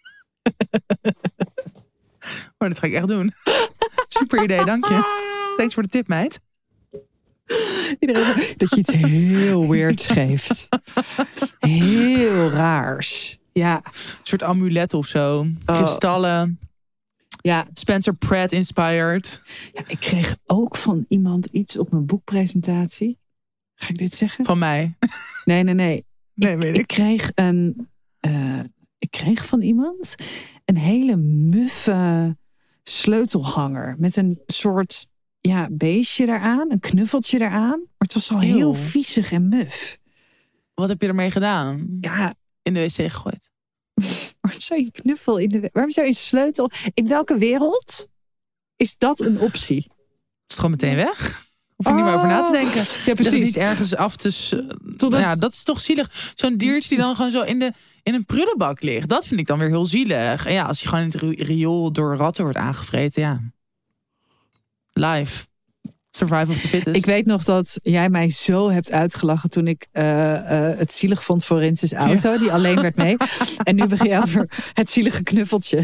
Oh, dat ga ik echt doen. Super idee, dank je. Thanks voor de tip, meid. Iedereen, dat je iets heel weirds geeft. Heel raars. Ja. Een soort amulet of zo. Oh. Kristallen. Ja. Spencer Pratt inspired. Ja, ik kreeg ook van iemand iets op mijn boekpresentatie. Ga ik dit zeggen? Van mij? Nee, nee, nee. Nee, ik, weet ik. Ik kreeg een... Uh, ik kreeg van iemand een hele muffe sleutelhanger. Met een soort ja, beestje eraan. Een knuffeltje eraan. Maar het was al heel, heel viezig en muf. Wat heb je ermee gedaan? Ja. In de wc gegooid. Waarom zou je knuffel in de... Waarom zou je een sleutel... In welke wereld is dat een optie? Is het gewoon meteen weg? Hoef je oh. niet meer over na te denken. Ja, precies. Dat niet ergens af te... Totdat... Ja, dat is toch zielig. Zo'n diertje die dan gewoon zo in, de, in een prullenbak ligt. Dat vind ik dan weer heel zielig. En ja, als je gewoon in het riool door ratten wordt aangevreten. Ja. Live. Survival of the fittest. Ik weet nog dat jij mij zo hebt uitgelachen toen ik uh, uh, het zielig vond voor Rinses auto. Ja. Die alleen werd mee. En nu begin je over het zielige knuffeltje.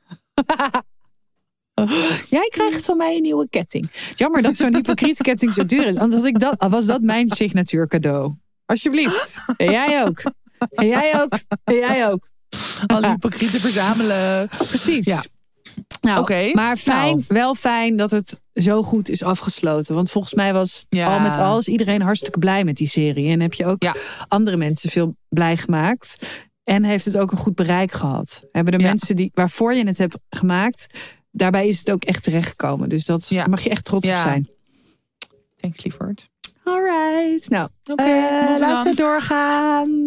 Jij krijgt van mij een nieuwe ketting. Jammer dat zo'n hypocriete ketting zo duur is. Anders ik dat, was dat mijn signatuurcadeau. Alsjeblieft. En jij ook. En jij ook. En jij ook. Alle hypocrieten verzamelen. Precies. Ja. Nou, okay. maar fijn, nou. wel fijn dat het zo goed is afgesloten. Want volgens mij was ja. al met al is iedereen hartstikke blij met die serie. En heb je ook ja. andere mensen veel blij gemaakt. En heeft het ook een goed bereik gehad. Hebben de ja. mensen die, waarvoor je het hebt gemaakt, daarbij is het ook echt terechtgekomen. Dus dat ja. mag je echt trots ja. op zijn. Thanks, lieverd. All right. Nou, okay, uh, laten we doorgaan.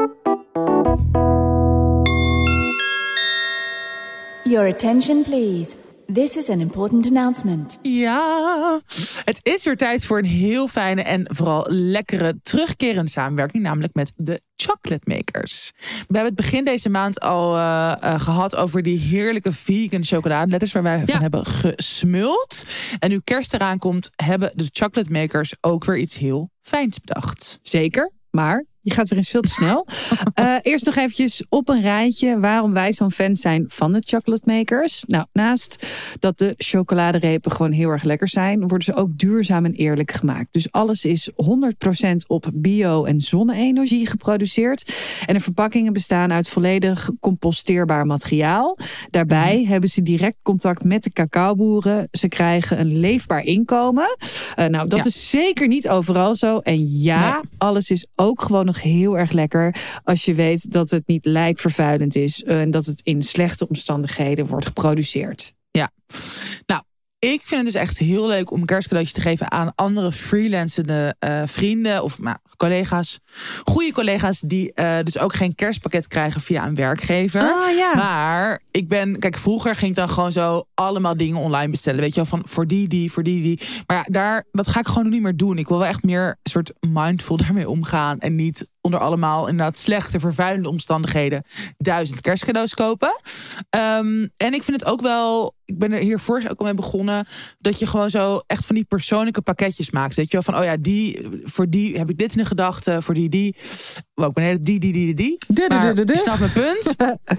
Your attention, please. This is an important announcement. Ja, het is weer tijd voor een heel fijne en vooral lekkere terugkerende samenwerking, namelijk met de Chocolate Makers. We hebben het begin deze maand al uh, uh, gehad over die heerlijke vegan chocoladeletters waar wij ja. van hebben gesmuld. En nu kerst eraan komt, hebben de Chocolate Makers ook weer iets heel fijns bedacht. Zeker, maar je gaat weer eens veel te snel. uh, eerst nog eventjes op een rijtje waarom wij zo'n fan zijn van de chocolate makers. Nou, naast dat de chocoladerepen gewoon heel erg lekker zijn, worden ze ook duurzaam en eerlijk gemaakt. Dus alles is honderd procent op bio- en zonne-energie geproduceerd. En de verpakkingen bestaan uit volledig composteerbaar materiaal. Daarbij mm. hebben ze direct contact met de cacaoboeren. Ze krijgen een leefbaar inkomen. Uh, nou, dat ja. is zeker niet overal zo. En ja, nee. alles is ook gewoon nog heel erg lekker als je weet dat het niet lijkvervuilend is en dat het in slechte omstandigheden wordt geproduceerd. Ja, nou, ik vind het dus echt heel leuk om een kerstcadeautje te geven aan andere freelancende uh, vrienden of nou, collega's. Goede collega's die uh, dus ook geen kerstpakket krijgen via een werkgever. Oh, ja. Maar ik ben, kijk, vroeger ging ik dan gewoon zo allemaal dingen online bestellen. Weet je wel, van voor die, die, voor die, die. Maar ja, daar, dat ga ik gewoon niet meer doen. Ik wil wel echt meer een soort mindful daarmee omgaan en niet onder allemaal inderdaad slechte, vervuilende omstandigheden duizend kerstcadeaus kopen. Um, en ik vind het ook wel, ik ben er hier vorig jaar ook al mee begonnen, dat je gewoon zo echt van die persoonlijke pakketjes maakt. Weet je wel, van oh ja, die, voor die heb ik dit in de gedachten, voor die, die. Wow, ik ben hele die, die, die, die. die. Maar je snapt mijn punt.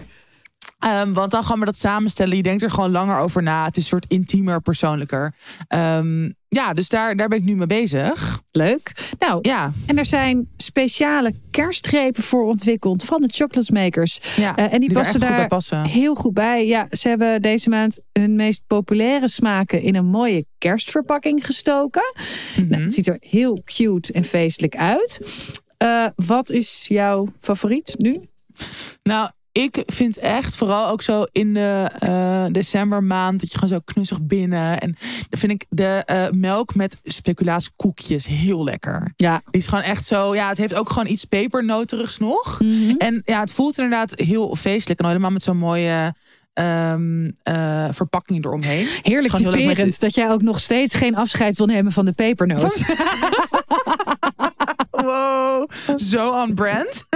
Um, want dan gaan we dat samenstellen. Je denkt er gewoon langer over na. Het is een soort intiemer, persoonlijker. Um, ja, dus daar, daar ben ik nu mee bezig. Leuk. Nou, ja. En er zijn speciale kerstrepen voor ontwikkeld van de Chocolate Makers. Ja, uh, en die, die passen daar, daar passen. heel goed bij. Ja, ze hebben deze maand hun meest populaire smaken in een mooie kerstverpakking gestoken. Mm-hmm. Nou, het ziet er heel cute en feestelijk uit. Uh, wat is jouw favoriet nu? Nou, ik vind echt, vooral ook zo in de uh, decembermaand, dat je gewoon zo knussig binnen. En dan vind ik de uh, melk met speculaaskoekjes heel lekker. Ja. Die is gewoon echt zo, ja, het heeft ook gewoon iets pepernoterigs nog. Mm-hmm. En ja, het voelt inderdaad heel feestelijk. En helemaal met zo'n mooie um, uh, verpakking eromheen. Heerlijk typerend met... dat jij ook nog steeds geen afscheid wil nemen van de pepernoot. Wow, zo on brand.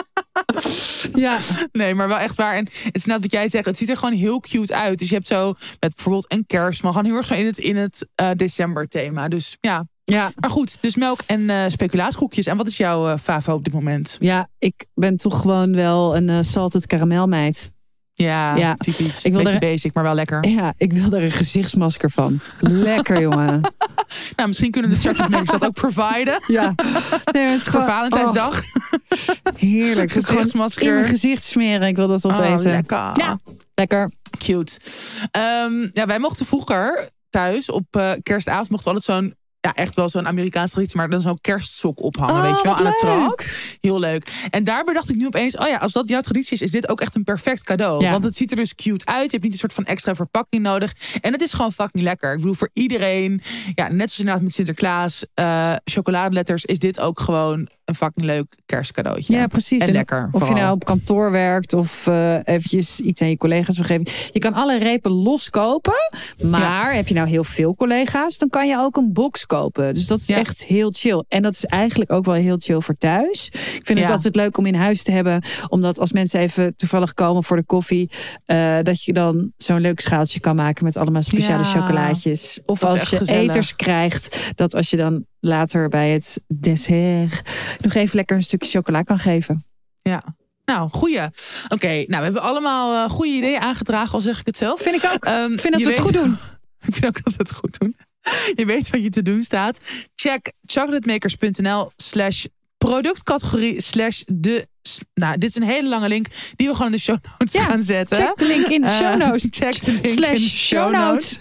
Ja. Nee, maar wel echt waar. En het is net wat jij zegt, het ziet er gewoon heel cute uit. Dus je hebt zo met bijvoorbeeld een kerstman, gewoon heel erg zo in het, in het uh, december thema. Dus ja. Ja. Maar goed, dus melk en uh, speculaaskoekjes. En wat is jouw uh, favo op dit moment? Ja, ik ben toch gewoon wel een uh, salted karamelmeid. Ja, ja, typisch. Ik wil Beetje er, basic, maar wel lekker. Ja, ik wil er een gezichtsmasker van. Lekker, jongen. Nou, misschien kunnen de chocolate makers dat ook providen. Ja. Nee, het voor Valentijnsdag. Oh. Heerlijk. Gezichtsmasker. In mijn gezicht smeren. Ik wil dat opeten. Oh, lekker. Ja, lekker. Cute. Um, ja, wij mochten vroeger thuis op uh, kerstavond mochten we altijd zo'n ja, echt wel zo'n Amerikaanse traditie, maar dan zo'n kerstsok ophangen, oh, weet je wel, aan leuk. de trap. Heel leuk. En daarbij dacht ik nu opeens, oh ja, als dat jouw traditie is, is dit ook echt een perfect cadeau. Ja. Want het ziet er dus cute uit. Je hebt niet een soort van extra verpakking nodig. En het is gewoon fucking lekker. Ik bedoel, voor iedereen, ja, net zoals inderdaad met Sinterklaas, uh, chocoladeletters, is dit ook gewoon een fucking leuk kerstcadeautje. Ja, precies. En, en lekker. Of vooral. je nou op kantoor werkt of uh, eventjes iets aan je collega's wil geven. Je kan alle repen loskopen. Maar ja. heb je nou heel veel collega's, dan kan je ook een box kopen. Dus dat is ja. echt heel chill. En dat is eigenlijk ook wel heel chill voor thuis. Ik vind het ja. altijd leuk om in huis te hebben. Omdat als mensen even toevallig komen voor de koffie, Uh, dat je dan zo'n leuk schaaltje kan maken met allemaal speciale ja. chocolaatjes. Of dat als je gezellig. eters krijgt, dat als je dan later bij het dessert nog even lekker een stukje chocola kan geven. Ja. Nou, goeie. Oké, okay, nou, we hebben allemaal uh, goede ideeën aangedragen, al zeg ik het zelf. Vind ik ook. Um, ik vind dat we weet, het goed doen. Ik vind ook dat we het goed doen. Je weet wat je te doen staat. Check chocolatemakers.nl slash productcategorie slash de... Nou, dit is een hele lange link die we gewoon in de show notes ja, gaan zetten. Check de link in de show notes. Uh, check de link slash in de show notes.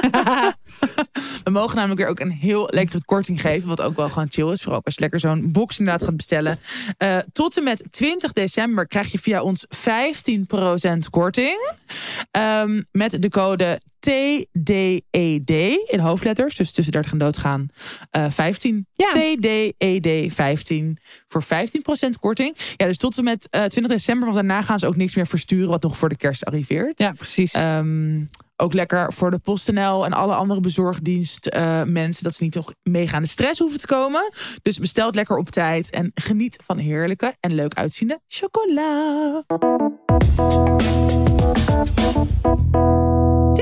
We mogen namelijk weer ook een heel lekkere korting geven. Wat ook wel gewoon chill is. Vooral als je lekker zo'n box inderdaad gaat bestellen. Uh, tot en met twintig december krijg je via ons vijftien procent korting. Um, met de code T D E D in hoofdletters. Dus tussen dertig en doodgaan. Uh, vijftien. Ja. T D E D vijftien. Voor vijftien procent korting. Ja, dus tot en met uh, twintig december. Want daarna gaan ze ook niks meer versturen. Wat nog voor de kerst arriveert. Ja, precies. Um, Ook lekker voor de PostNL en alle andere bezorgdienst uh, mensen. Dat ze niet toch mega aan de stress hoeven te komen. Dus bestel het lekker op tijd. En geniet van heerlijke en leuk uitziende chocola.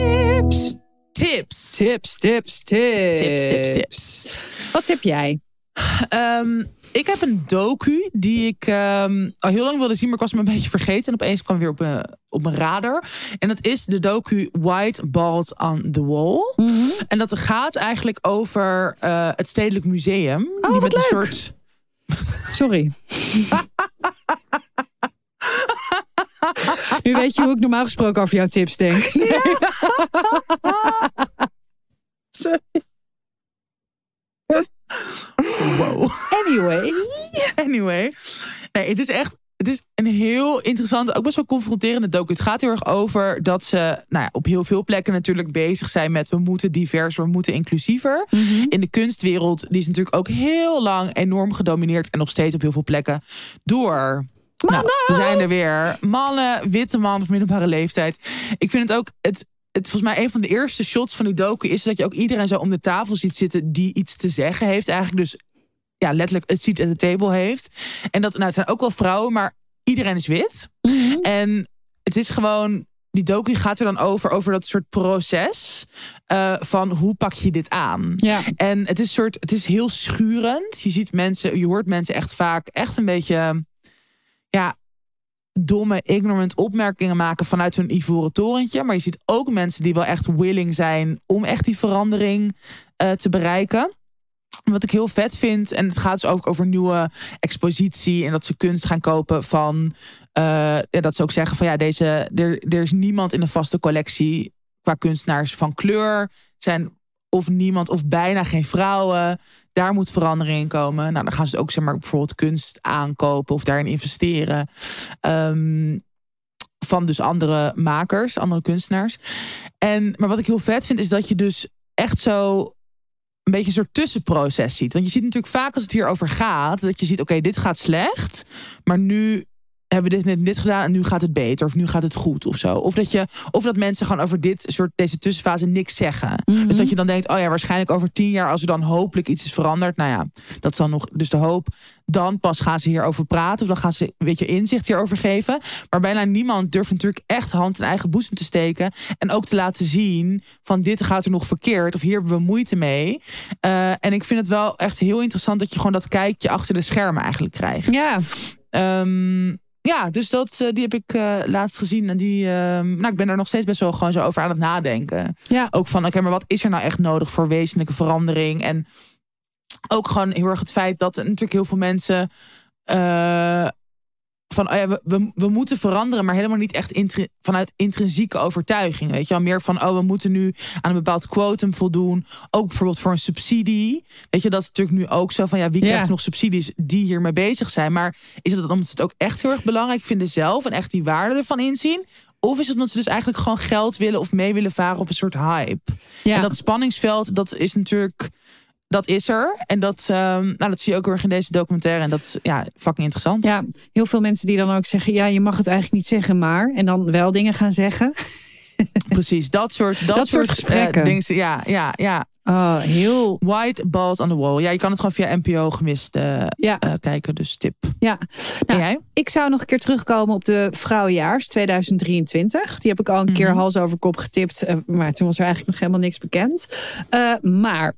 Tips. Tips. Tips, tips, tips. Tips, tips, tips. Wat tip jij? Um, ik heb een docu die ik um, al heel lang wilde zien, maar ik was me een beetje vergeten. En opeens kwam weer op mijn, op mijn radar. En dat is de docu White Balls on the Wall. Mm-hmm. En dat gaat eigenlijk over uh, het Stedelijk Museum. Oh, die met een leuk. soort. Sorry. Nu weet je hoe ik normaal gesproken over jouw tips denk. Nee. Ja. Sorry. Wow. Anyway. Anyway. Nee, het is echt... Het is een heel interessante, ook best wel confronterende docu. Het gaat heel erg over dat ze nou ja, op heel veel plekken natuurlijk bezig zijn met we moeten diverser, we moeten inclusiever. Mm-hmm. In de kunstwereld, die is natuurlijk ook heel lang enorm gedomineerd en nog steeds op heel veel plekken door... Nou, we zijn er weer. Mannen, witte man of middelbare leeftijd. Ik vind het ook... Het, het, volgens mij een van de eerste shots van die docu is dat je ook iedereen zo om de tafel ziet zitten die iets te zeggen heeft. Eigenlijk dus ja, letterlijk het seat at the table heeft. En dat, nou, het zijn ook wel vrouwen, maar iedereen is wit. Mm-hmm. En het is gewoon... Die docu gaat er dan over, over dat soort proces uh, van hoe pak je dit aan. Ja. En het is, soort, het is heel schurend. Je ziet mensen, je hoort mensen echt vaak echt een beetje... ja, domme, ignorant opmerkingen maken vanuit hun ivoren torentje. Maar je ziet ook mensen die wel echt willing zijn om echt die verandering uh, te bereiken. Wat ik heel vet vind, en het gaat dus ook over nieuwe expositie en dat ze kunst gaan kopen van... Uh, ja, dat ze ook zeggen van ja, deze, er, er is niemand in een vaste collectie qua kunstenaars van kleur. Zijn of niemand of bijna geen vrouwen. Daar moet verandering in komen. Nou, dan gaan ze ook zeg maar bijvoorbeeld kunst aankopen of daarin investeren. Um, van dus andere makers, andere kunstenaars. En, maar wat ik heel vet vind is dat je dus echt zo een beetje een soort tussenproces ziet. Want je ziet natuurlijk vaak als het hierover gaat, dat je ziet, oké, okay, dit gaat slecht, maar nu hebben we dit net dit gedaan en nu gaat het beter of nu gaat het goed of zo. Of dat je, of dat mensen gewoon over dit soort deze tussenfase niks zeggen. Mm-hmm. Dus dat je dan denkt, oh ja, waarschijnlijk over tien jaar als er dan hopelijk iets is veranderd. Nou ja, dat is dan nog dus de hoop. Dan pas gaan ze hierover praten of dan gaan ze, weet je, inzicht hierover geven. Maar bijna niemand durft natuurlijk echt hand in eigen boezem te steken en ook te laten zien van dit gaat er nog verkeerd of hier hebben we moeite mee. Uh, en ik vind het wel echt heel interessant dat je gewoon dat kijkje achter de schermen eigenlijk krijgt. Ja. Um, Ja, dus dat, die heb ik uh, laatst gezien. En die, uh, nou, ik ben er nog steeds best wel gewoon zo over aan het nadenken. Ja. Ook van, oké, okay, maar wat is er nou echt nodig voor wezenlijke verandering? En ook gewoon heel erg het feit dat natuurlijk heel veel mensen... Uh, van, oh ja, we, we, we moeten veranderen, maar helemaal niet echt intri- vanuit intrinsieke overtuiging. Weet je wel, meer van, oh, we moeten nu aan een bepaald quotum voldoen. Ook bijvoorbeeld voor een subsidie. Weet je, dat is natuurlijk nu ook zo van, ja, wie krijgt ja. nog subsidies die hiermee bezig zijn? Maar is het omdat ze het ook echt heel erg belangrijk vinden zelf en echt die waarde ervan inzien? Of is het omdat ze dus eigenlijk gewoon geld willen of mee willen varen op een soort hype? Ja. En dat spanningsveld, dat is natuurlijk... Dat is er. En dat, um, nou, dat zie je ook weer in deze documentaire. En dat is ja, fucking interessant. Ja, heel veel mensen die dan ook zeggen... ja, je mag het eigenlijk niet zeggen, maar... en dan wel dingen gaan zeggen. Precies, dat soort, dat dat soort, soort gesprekken. Uh, dingen, ja, ja, ja. Oh, heel... White balls on the wall. Ja, je kan het gewoon via N P O gemist uh, ja. uh, kijken. Dus tip. Ja. Nou, en jij? Ik zou nog een keer terugkomen op de Vrouwenjaars tweeduizend drieëntwintig. Die heb ik al een mm-hmm. keer hals over kop getipt. Uh, maar toen was er eigenlijk nog helemaal niks bekend. Uh, maar...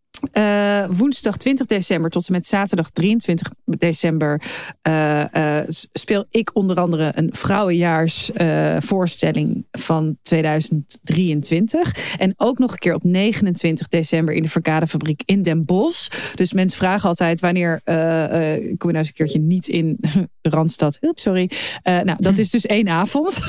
Uh, woensdag twintig december tot en met zaterdag drieëntwintig december uh, uh, speel ik onder andere een vrouwenjaars uh, voorstelling van tweeduizend drieëntwintig. En ook nog een keer op negenentwintig december in de Verkadefabriek in Den Bosch. Dus mensen vragen altijd wanneer uh, uh, kom je nou eens een keertje niet in de Randstad. Oeps, sorry. Uh, nou, dat is dus één avond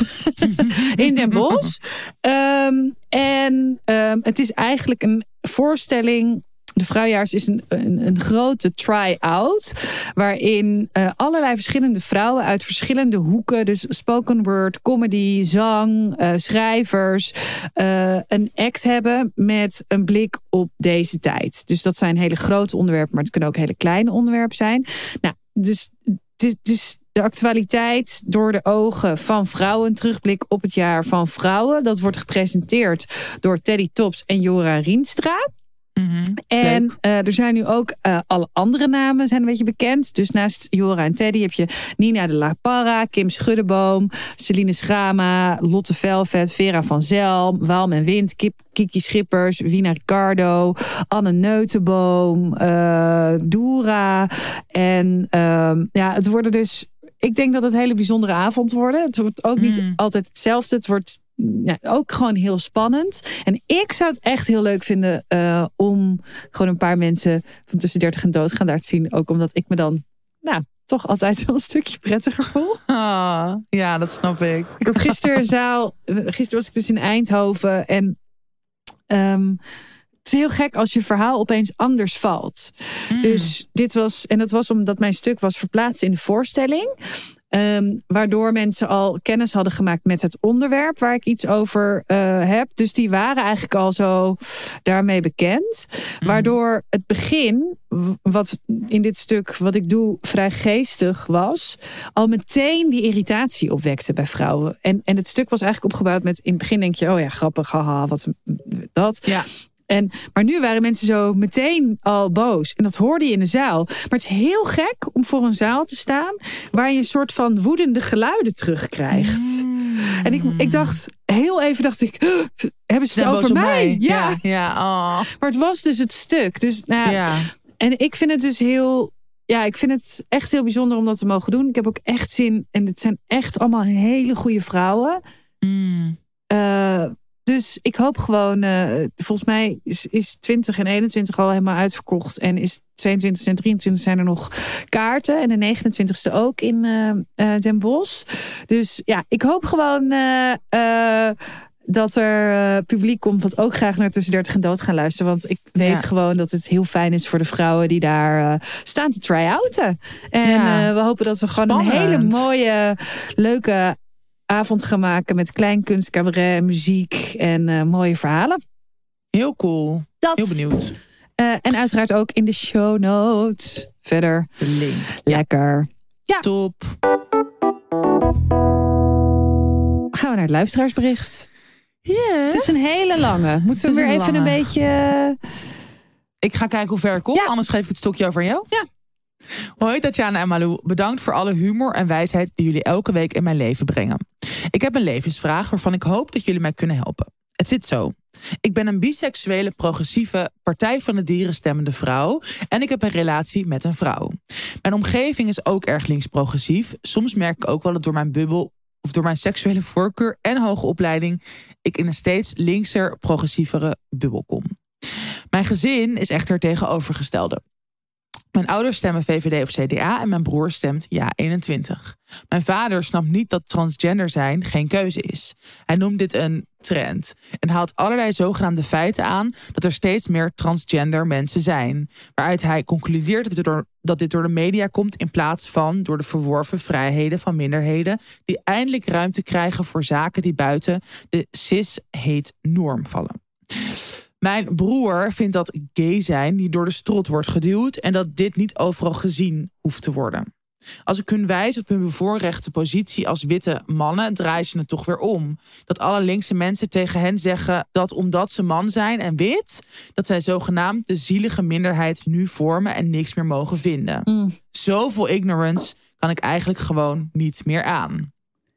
in Den Bosch. Um, en um, het is eigenlijk een voorstelling. De Vrouwenjaars is een, een, een grote try-out. Waarin uh, allerlei verschillende vrouwen uit verschillende hoeken. Dus spoken word, comedy, zang, uh, schrijvers. Uh, een act hebben met een blik op deze tijd. Dus dat zijn hele grote onderwerpen. Maar het kunnen ook hele kleine onderwerpen zijn. Nou, dus... Het is de actualiteit door de ogen van vrouwen. Terugblik op het jaar van vrouwen. Dat wordt gepresenteerd door Teddy Tops en Jora Rienstra. Mm-hmm. En uh, er zijn nu ook uh, alle andere namen zijn een beetje bekend. Dus naast Jora en Teddy heb je Nina de la Parra, Kim Schuddeboom, Celine Schrama, Lotte Velvet, Vera van Zelm, Walm en Wind, Kip, Kiki Schippers, Wina Ricardo, Anne Neutenboom, uh, Doera. En uh, ja, het worden dus... Ik denk dat het een hele bijzondere avond worden. Het wordt ook niet mm. altijd hetzelfde. Het wordt ja, ook gewoon heel spannend. En ik zou het echt heel leuk vinden uh, om gewoon een paar mensen van tussen dertig en dood gaan daar te zien. Ook omdat ik me dan nou, toch altijd wel een stukje prettiger voel. Ah, ja, dat snap ik. Ik had gisteren een zaal. Gisteren was ik dus in Eindhoven. En um, het is heel gek als je verhaal opeens anders valt. Mm. Dus dit was, en dat was omdat mijn stuk was verplaatst in de voorstelling. Um, waardoor mensen al kennis hadden gemaakt met het onderwerp waar ik iets over uh, heb. Dus die waren eigenlijk al zo daarmee bekend. Mm. Waardoor het begin, wat in dit stuk wat ik doe vrij geestig was, al meteen die irritatie opwekte bij vrouwen. En, en het stuk was eigenlijk opgebouwd met, in het begin denk je, oh ja, grappig, haha, wat dat. Ja. En, maar nu waren mensen zo meteen al boos. En dat hoorde je in de zaal. Maar het is heel gek om voor een zaal te staan waar je een soort van woedende geluiden terugkrijgt. Mm. En ik, ik dacht, heel even dacht ik, hebben ze het over mij? mij? Ja. ja, ja oh. Maar het was dus het stuk. Dus, nou, ja. En ik vind het dus heel... Ja, ik vind het echt heel bijzonder om dat te mogen doen. Ik heb ook echt zin. En het zijn echt allemaal hele goede vrouwen. Mm. Uh, Dus ik hoop gewoon, uh, volgens mij is, is twintig en eenentwintig al helemaal uitverkocht. En is tweeëntwintig en drieëntwintig zijn er nog kaarten. En de negenentwintigste ook in uh, uh, Den Bosch. Dus ja, ik hoop gewoon uh, uh, dat er uh, publiek komt wat ook graag naar Tussen dertig en Dood gaan luisteren. Want ik weet ja. gewoon dat het heel fijn is voor de vrouwen die daar uh, staan te try-outen. En ja. uh, we hopen dat we gewoon Spannend. een hele mooie, leuke avond gaan maken met kleinkunst, cabaret, muziek en uh, mooie verhalen. Heel cool. Dat. Heel benieuwd. Uh, en uiteraard ook in de show notes. Verder. Link. Lekker. Ja. Top. Gaan we naar het luisteraarsbericht. Yes. Het is een hele lange. Moeten we weer even lange. een beetje... Ik ga kijken hoe ver ik kom. Ja. Anders geef ik het stokje over aan jou. Ja. Hoi Tatjana en Malou. Bedankt voor alle humor en wijsheid die jullie elke week in mijn leven brengen. Ik heb een levensvraag waarvan ik hoop dat jullie mij kunnen helpen. Het zit zo. Ik ben een biseksuele, progressieve, Partij van de Dieren stemmende vrouw. En ik heb een relatie met een vrouw. Mijn omgeving is ook erg links-progressief. Soms merk ik ook wel dat door mijn bubbel of door mijn seksuele voorkeur en hoge opleiding ik in een steeds linkser, progressievere bubbel kom. Mijn gezin is echter het tegenovergestelde. Mijn ouders stemmen V V D of C D A en mijn broer stemt Ja eenentwintig. Mijn vader snapt niet dat transgender zijn geen keuze is. Hij noemt dit een trend en haalt allerlei zogenaamde feiten aan dat er steeds meer transgender mensen zijn. Waaruit hij concludeert dat dit, door, dat dit door de media komt in plaats van door de verworven vrijheden van minderheden die eindelijk ruimte krijgen voor zaken die buiten de cis-hate norm vallen. Mijn broer vindt dat gay zijn die door de strot wordt geduwd en dat dit niet overal gezien hoeft te worden. Als ik hun wijs op hun bevoorrechte positie als witte mannen, draaien ze het toch weer om. Dat alle linkse mensen tegen hen zeggen dat omdat ze man zijn en wit, dat zij zogenaamd de zielige minderheid nu vormen en niks meer mogen vinden. Mm. Zoveel ignorance kan ik eigenlijk gewoon niet meer aan.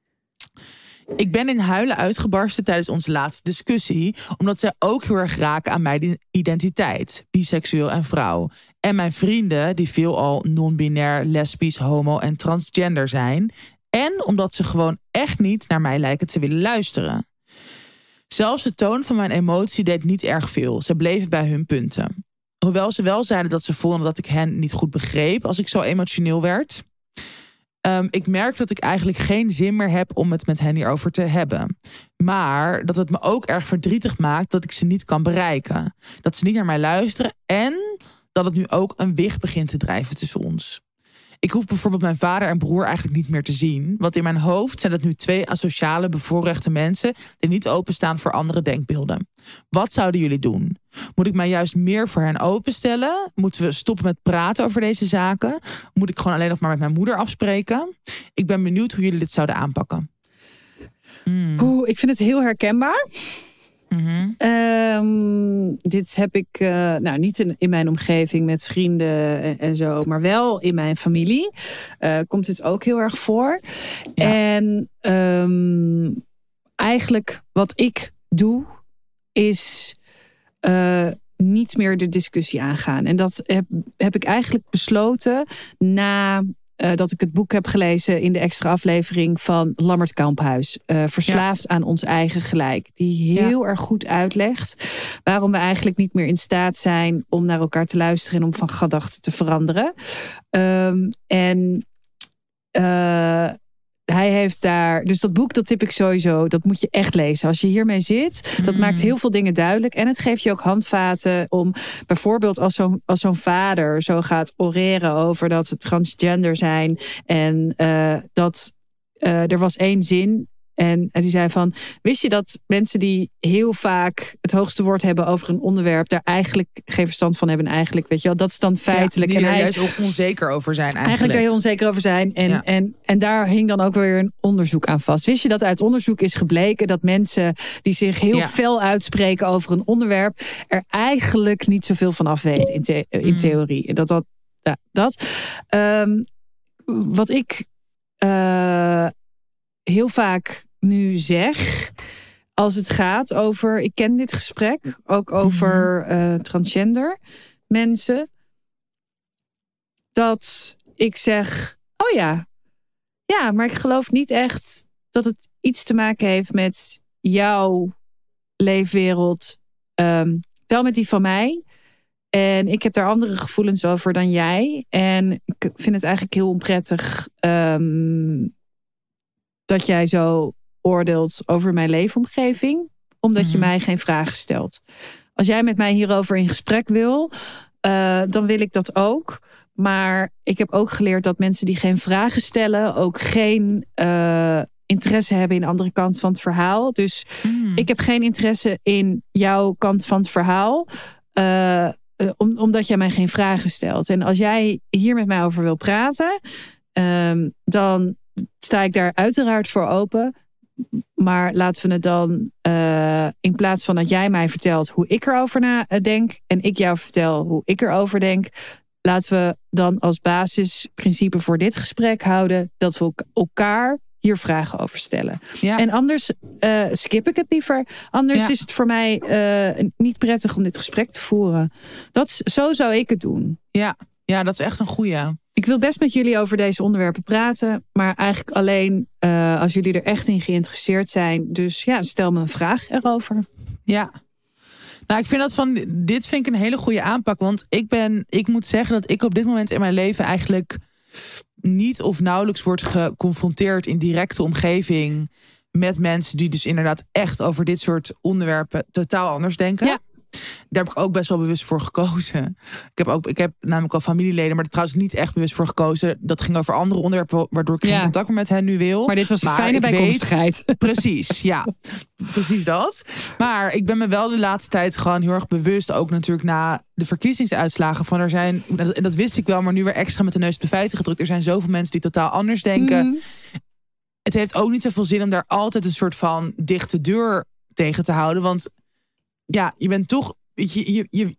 Ik ben in huilen uitgebarsten tijdens onze laatste discussie, omdat zij ook heel erg raken aan mijn identiteit, biseksueel en vrouw. En mijn vrienden, die veelal non-binair, lesbisch, homo en transgender zijn. En omdat ze gewoon echt niet naar mij lijken te willen luisteren. Zelfs de toon van mijn emotie deed niet erg veel. Ze bleven bij hun punten. Hoewel ze wel zeiden dat ze vonden dat ik hen niet goed begreep als ik zo emotioneel werd. Um, ik merk dat ik eigenlijk geen zin meer heb om het met hen hierover te hebben. Maar dat het me ook erg verdrietig maakt dat ik ze niet kan bereiken. Dat ze niet naar mij luisteren en dat het nu ook een wicht begint te drijven tussen ons. Ik hoef bijvoorbeeld mijn vader en broer eigenlijk niet meer te zien. Want in mijn hoofd zijn dat nu twee asociale, bevoorrechte mensen die niet openstaan voor andere denkbeelden. Wat zouden jullie doen? Moet ik mij juist meer voor hen openstellen? Moeten we stoppen met praten over deze zaken? Moet ik gewoon alleen nog maar met mijn moeder afspreken? Ik ben benieuwd hoe jullie dit zouden aanpakken. Hmm. Oeh, ik vind het heel herkenbaar. Mm-hmm. Um, dit heb ik uh, nou niet in, in mijn omgeving met vrienden en, en zo, maar wel in mijn familie. Uh, komt dit ook heel erg voor. Ja. En um, eigenlijk wat ik doe is uh, niet meer de discussie aangaan. En dat heb, heb ik eigenlijk besloten na Uh, dat ik het boek heb gelezen in de extra aflevering van Lammert Kamphuis. Uh, Verslaafd ja. aan ons eigen gelijk. Die heel ja. erg goed uitlegt waarom we eigenlijk niet meer in staat zijn om naar elkaar te luisteren en om van gedachten te veranderen. Um, en uh, hij heeft daar... Dus dat boek, dat tip ik sowieso. Dat moet je echt lezen. Als je hiermee zit, dat mm. maakt heel veel dingen duidelijk. En het geeft je ook handvaten om... Bijvoorbeeld als zo'n, als zo'n vader zo gaat oreren over dat ze transgender zijn. En uh, dat uh, er was één zin... En die zei van, wist je dat mensen die heel vaak het hoogste woord hebben over een onderwerp, daar eigenlijk geen verstand van hebben? Eigenlijk, weet je wel, dat is dan feitelijk. Ja, die en er hij, juist ook onzeker over zijn eigenlijk. Eigenlijk daar heel onzeker over zijn. En, ja. en, en daar hing dan ook weer een onderzoek aan vast. Wist je dat uit onderzoek is gebleken dat mensen die zich heel ja. fel uitspreken over een onderwerp, er eigenlijk niet zoveel van af weten in, the- in theorie. Dat dat, ja, dat. Um, wat ik uh, heel vaak nu zeg, als het gaat over, ik ken dit gesprek, ook over uh, transgender mensen, dat ik zeg, oh ja, ja, maar ik geloof niet echt dat het iets te maken heeft met jouw leefwereld, um, wel met die van mij. En ik heb daar andere gevoelens over dan jij. En ik vind het eigenlijk heel onprettig um, dat jij zo oordeelt over mijn leefomgeving, omdat mm-hmm. je mij geen vragen stelt. Als jij met mij hierover in gesprek wil, uh, dan wil ik dat ook. Maar ik heb ook geleerd dat mensen die geen vragen stellen ook geen uh, interesse hebben in de andere kant van het verhaal. Dus mm. ik heb geen interesse in jouw kant van het verhaal, uh, om, omdat jij mij geen vragen stelt. En als jij hier met mij over wil praten, um, dan sta ik daar uiteraard voor open. Maar laten we het dan, uh, in plaats van dat jij mij vertelt hoe ik erover na denk en ik jou vertel hoe ik erover denk, laten we dan als basisprincipe voor dit gesprek houden dat we elkaar hier vragen over stellen. Ja. En anders uh, skip ik het liever. Anders ja. is het voor mij uh, niet prettig om dit gesprek te voeren. Dat is, zo zou ik het doen. Ja. ja, dat is echt een goeie. Ik wil best met jullie over deze onderwerpen praten, maar eigenlijk alleen uh, als jullie er echt in geïnteresseerd zijn. Dus ja, stel me een vraag erover. Ja. Nou, ik vind dat van dit vind ik een hele goede aanpak, want ik ben, ik moet zeggen dat ik op dit moment in mijn leven eigenlijk niet of nauwelijks word geconfronteerd in directe omgeving met mensen die dus inderdaad echt over dit soort onderwerpen totaal anders denken. Ja. Daar heb ik ook best wel bewust voor gekozen. Ik heb, ook, ik heb namelijk al familieleden, maar er trouwens niet echt bewust voor gekozen. Dat ging over andere onderwerpen, waardoor ik geen ja. contact meer met hen nu wil. Maar dit was een maar fijne bijkomstigheid. Weet, precies, ja. Precies dat. Maar ik ben me wel de laatste tijd gewoon heel erg bewust, ook natuurlijk na de verkiezingsuitslagen, van er zijn, en dat wist ik wel, maar nu weer extra met de neus op de feiten gedrukt. Er zijn zoveel mensen die totaal anders denken. Mm. Het heeft ook niet zoveel zin om daar altijd een soort van dichte deur tegen te houden. Want ja, je bent toch, je, je, je,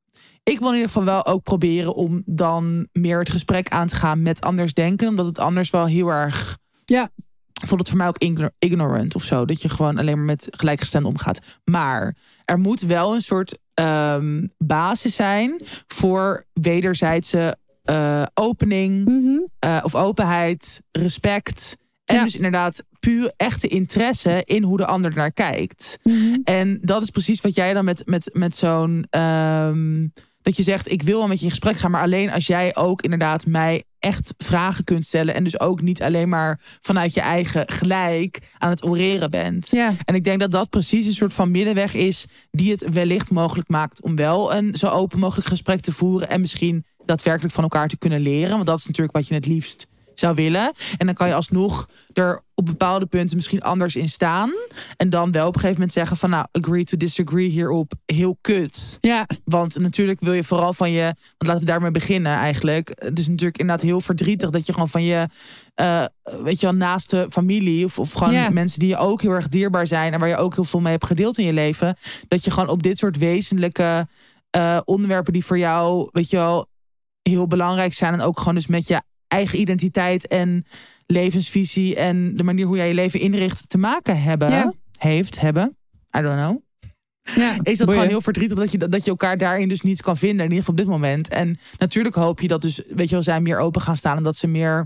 ik wil in ieder geval wel ook proberen om dan meer het gesprek aan te gaan met anders denken. Omdat het anders wel heel erg, ja. ik vond het voor mij ook ignorant of zo. Dat je gewoon alleen maar met gelijkgestemden omgaat. Maar er moet wel een soort um, basis zijn voor wederzijdse uh, opening, mm-hmm. uh, of openheid, respect. En ja. dus inderdaad puur echte interesse in hoe de ander naar kijkt. Mm-hmm. En dat is precies wat jij dan met, met, met zo'n Um, dat je zegt, ik wil wel met je in gesprek gaan, maar alleen als jij ook inderdaad mij echt vragen kunt stellen. En dus ook niet alleen maar vanuit je eigen gelijk aan het oreren bent. Ja. En ik denk dat dat precies een soort van middenweg is die het wellicht mogelijk maakt om wel een zo open mogelijk gesprek te voeren. En misschien daadwerkelijk van elkaar te kunnen leren. Want dat is natuurlijk wat je het liefst zou willen. En dan kan je alsnog er op bepaalde punten misschien anders in staan. En dan wel op een gegeven moment zeggen van... nou, agree to disagree hierop. Heel kut. Ja. Want natuurlijk wil je vooral van je... want laten we daarmee beginnen eigenlijk. Het is natuurlijk inderdaad heel verdrietig... dat je gewoon van je... Uh, weet je wel, naaste familie... of, of gewoon ja. mensen die je ook heel erg dierbaar zijn... en waar je ook heel veel mee hebt gedeeld in je leven... dat je gewoon op dit soort wezenlijke uh, onderwerpen... die voor jou, weet je wel, heel belangrijk zijn... en ook gewoon dus met je eigen identiteit en levensvisie... en de manier hoe jij je leven inricht te maken hebben... Ja. heeft, hebben, I don't know... Ja, is dat boeien. gewoon heel verdrietig dat je, dat je elkaar daarin dus niet kan vinden. In ieder geval op dit moment. En natuurlijk hoop je dat dus, weet je wel, zij meer open gaan staan... en dat ze meer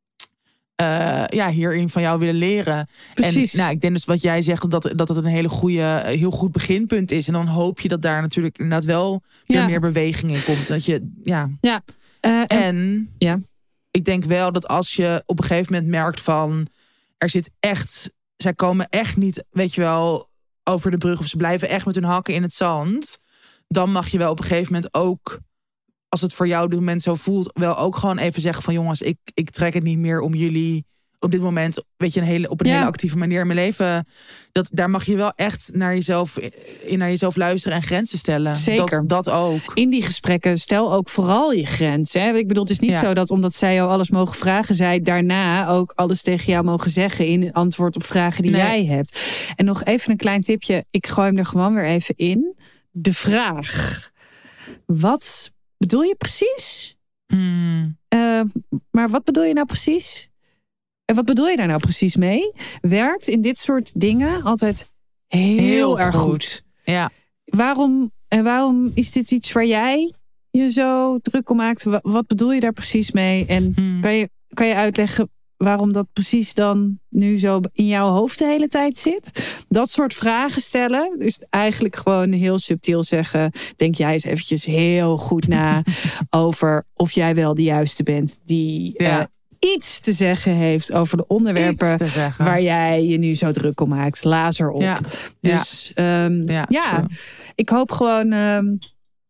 uh, ja, hierin van jou willen leren. Precies. En nou, ik denk dus wat jij zegt, dat, dat het een hele goede, heel goed beginpunt is. En dan hoop je dat daar natuurlijk inderdaad wel weer Ja. meer beweging in komt. Dat je, ja. Ja. Uh, en, En ja. ik denk wel dat als je op een gegeven moment merkt van... er zit echt, zij komen echt niet, weet je wel... over de brug of ze blijven echt met hun hakken in het zand... dan mag je wel op een gegeven moment ook... als het voor jou op dit moment zo voelt... wel ook gewoon even zeggen van... jongens, ik, ik trek het niet meer om jullie... op dit moment, weet je, een hele, op een ja. hele actieve manier in mijn leven... Dat, daar mag je wel echt naar jezelf, in naar jezelf luisteren en grenzen stellen. Zeker. Dat, dat ook. In die gesprekken stel ook vooral je grens. Hè? Ik bedoel, het is niet Ja. zo dat omdat zij jou alles mogen vragen... zij daarna ook alles tegen jou mogen zeggen... in antwoord op vragen die Nee. jij hebt. En nog even een klein tipje. Ik gooi hem er gewoon weer even in. De vraag. Wat bedoel je precies? Hmm. Uh, maar wat bedoel je nou precies? En wat bedoel je daar nou precies mee? Werkt in dit soort dingen altijd heel, Heel erg goed. goed. Ja. Waarom, en waarom is dit iets waar jij je zo druk om maakt? Wa- Wat bedoel je daar precies mee? En Hmm. kan je, kan je uitleggen waarom dat precies dan nu zo in jouw hoofd de hele tijd zit? Dat soort vragen stellen. Dus eigenlijk gewoon heel subtiel zeggen... denk jij eens eventjes heel goed na... over of jij wel de juiste bent... die Ja. uh, iets te zeggen heeft over de onderwerpen... Iets te zeggen. waar jij je nu zo druk om maakt. Lazer op. Ja. Dus ja, um, Ja, ja true. ik hoop gewoon... Um,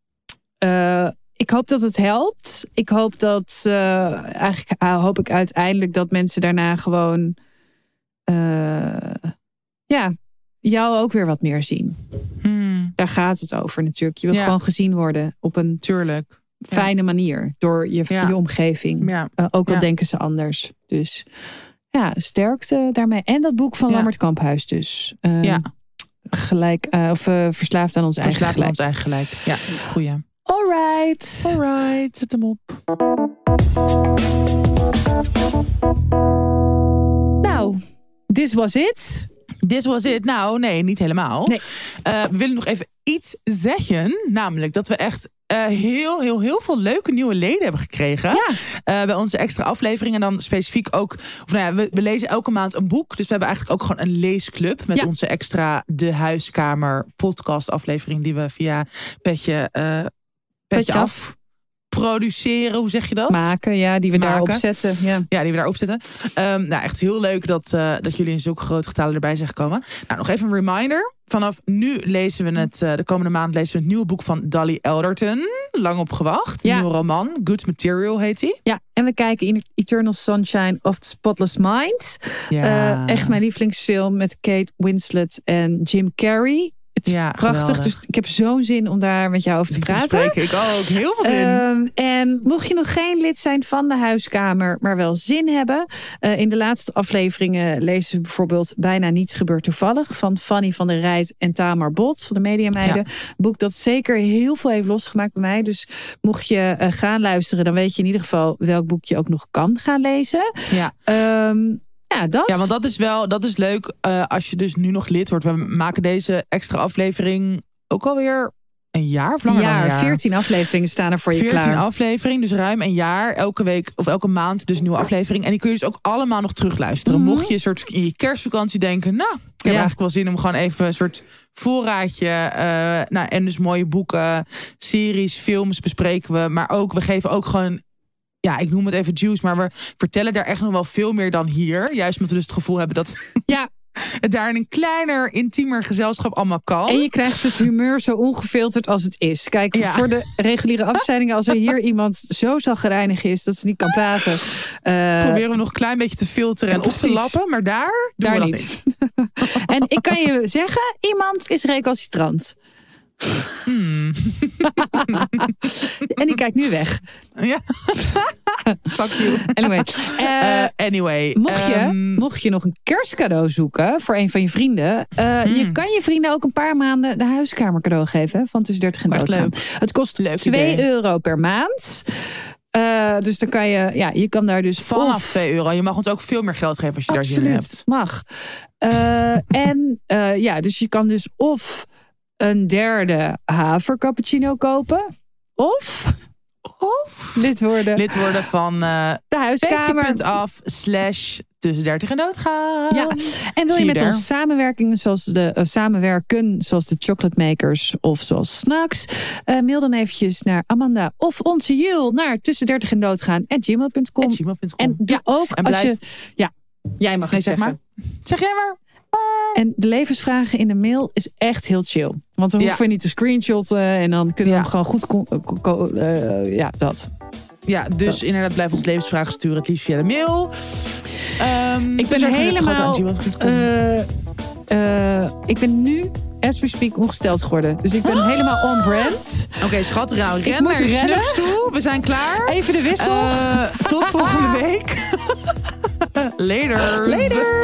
uh, ik hoop dat het helpt. Ik hoop dat... Uh, eigenlijk uh, hoop ik uiteindelijk dat mensen daarna gewoon... Uh, ja, jou ook weer wat meer zien. Hmm. Daar gaat het over natuurlijk. Je wil Ja. gewoon gezien worden op een Tuurlijk. fijne manier. Door je, Ja. je omgeving. Ja. Uh, ook al Ja. denken ze anders. Dus ja, sterkte daarmee. En dat boek van Ja. Lammert Kamphuis dus. Uh, Ja. Gelijk, uh, of uh, Verslaafd aan ons eigen Verslaafd aan gelijk. ons eigen gelijk. Ja, goeie. Alright. Alright, zet hem op. Nou, this was it. This was it. Nou, nee, niet helemaal. Nee. Uh, we willen nog even iets zeggen. Namelijk dat we echt uh, heel, heel, heel veel leuke nieuwe leden hebben gekregen. Ja. Uh, bij onze extra afleveringen. En dan specifiek ook... Of nou ja, we, we lezen elke maand een boek. Dus we hebben eigenlijk ook gewoon een leesclub. Met Ja. onze extra De Huiskamer podcast aflevering. Die we via Petje, uh, Petje Petje af produceren. Hoe zeg je dat? Maken, ja, die we Maken. daarop zetten. Ja. Ja, die we daarop zetten. Um, nou, echt heel leuk dat, uh, dat jullie in zulke grote getalen erbij zijn gekomen. Nou, nog even een reminder. Vanaf nu lezen we het, uh, de komende maand lezen we het nieuwe boek van Dolly Alderton. Lang op gewacht. Ja. Nieuwe roman. Good Material heet hij. Ja, en we kijken in Eternal Sunshine of the Spotless Mind. Ja. Uh, echt mijn lievelingsfilm met Kate Winslet en Jim Carrey. Het is Ja, prachtig, geweldig. dus ik heb zo'n zin om daar met jou over te Te praten. bespreken. Ik ook. Heel veel zin. Um, en mocht je nog geen lid zijn van de Huiskamer, maar wel zin hebben. Uh, in de laatste afleveringen lezen we bijvoorbeeld Bijna Niets Gebeurt Toevallig van Fanny van der Rijt en Tamar Bot van de Mediameiden. Ja. Boek dat zeker heel veel heeft losgemaakt bij mij. Dus mocht je uh, gaan luisteren, dan weet je in ieder geval welk boek je ook nog kan gaan lezen. Ja. Um, Ja, dat. Ja, want dat is wel, dat is leuk uh, als je dus nu nog lid wordt. We maken deze extra aflevering ook alweer een jaar of langer ja, dan een jaar. veertien afleveringen staan er voor je veertien klaar. aflevering, dus ruim een jaar. Elke week of elke maand dus een nieuwe aflevering. En die kun je dus ook allemaal nog terugluisteren. Mm-hmm. Mocht je een soort in je kerstvakantie denken, nou, ik heb Ja. eigenlijk wel zin om gewoon even een soort voorraadje. Uh, nou, en dus mooie boeken, series, films bespreken we. Maar ook, we geven ook gewoon, ja, ik noem het even juice, maar we vertellen daar echt nog wel veel meer dan hier. Juist omdat we dus het gevoel hebben dat Ja, het daar in een kleiner, intiemer gezelschap allemaal kan. En je krijgt het humeur zo ongefilterd als het is. Kijk, ja. voor de reguliere afzendingen, als er hier iemand zo zagrijnig is dat ze niet kan praten. Uh, Proberen we nog een klein beetje te filteren en op te lappen, maar daar doen daar we niet. dat niet. En ik kan je zeggen, iemand is recalcitrant. Hmm. En die kijkt nu weg. Ja. Fuck you. Anyway, uh, uh, anyway mocht, je, um, mocht je nog een kerstcadeau zoeken voor een van je vrienden, uh, hmm. je kan je vrienden ook een paar maanden de huiskamer cadeau geven van tussen dertig en doodgaan. Het kost leuk twee idee. euro per maand. Uh, dus dan kan je, ja, je kan daar dus vanaf of, twee euro. Je mag ons ook veel meer geld geven als je absoluut, daar zin in hebt. Mag. Uh, en uh, ja, dus je kan dus of een derde haver cappuccino kopen, of Of lid worden. Lid worden van uh, de huiskamer. Petje.af slash tussen dertig en doodgaan. Ja. En wil je, je met ons samenwerkingen zoals de uh, samenwerken zoals de Chocolate Makers of zoals Snacks, uh, mail dan eventjes naar Amanda of onze Jul naar tussen dertig en doodgaan at gmail punt com. En doe ja. ook en als blijf... je ja, jij mag nee, het zeg zeggen. Maar. Zeg jij maar. En de levensvragen in de mail is echt heel chill. Want dan hoeven ja. we niet te screenshotten. En dan kunnen we ja. hem gewoon goed... Con- co- uh, ja, dat. Ja, dus dat. inderdaad blijf ons levensvragen sturen. Het liefst via de mail. Um, ik ben er helemaal... Uh, uh, ik ben nu, as we speak, ongesteld geworden. Dus ik ben oh. helemaal on brand. Oké, okay, schat. Nou, ren naar je snuffs toe. We zijn klaar. Even de wissel. Uh, tot volgende week. Later. Later.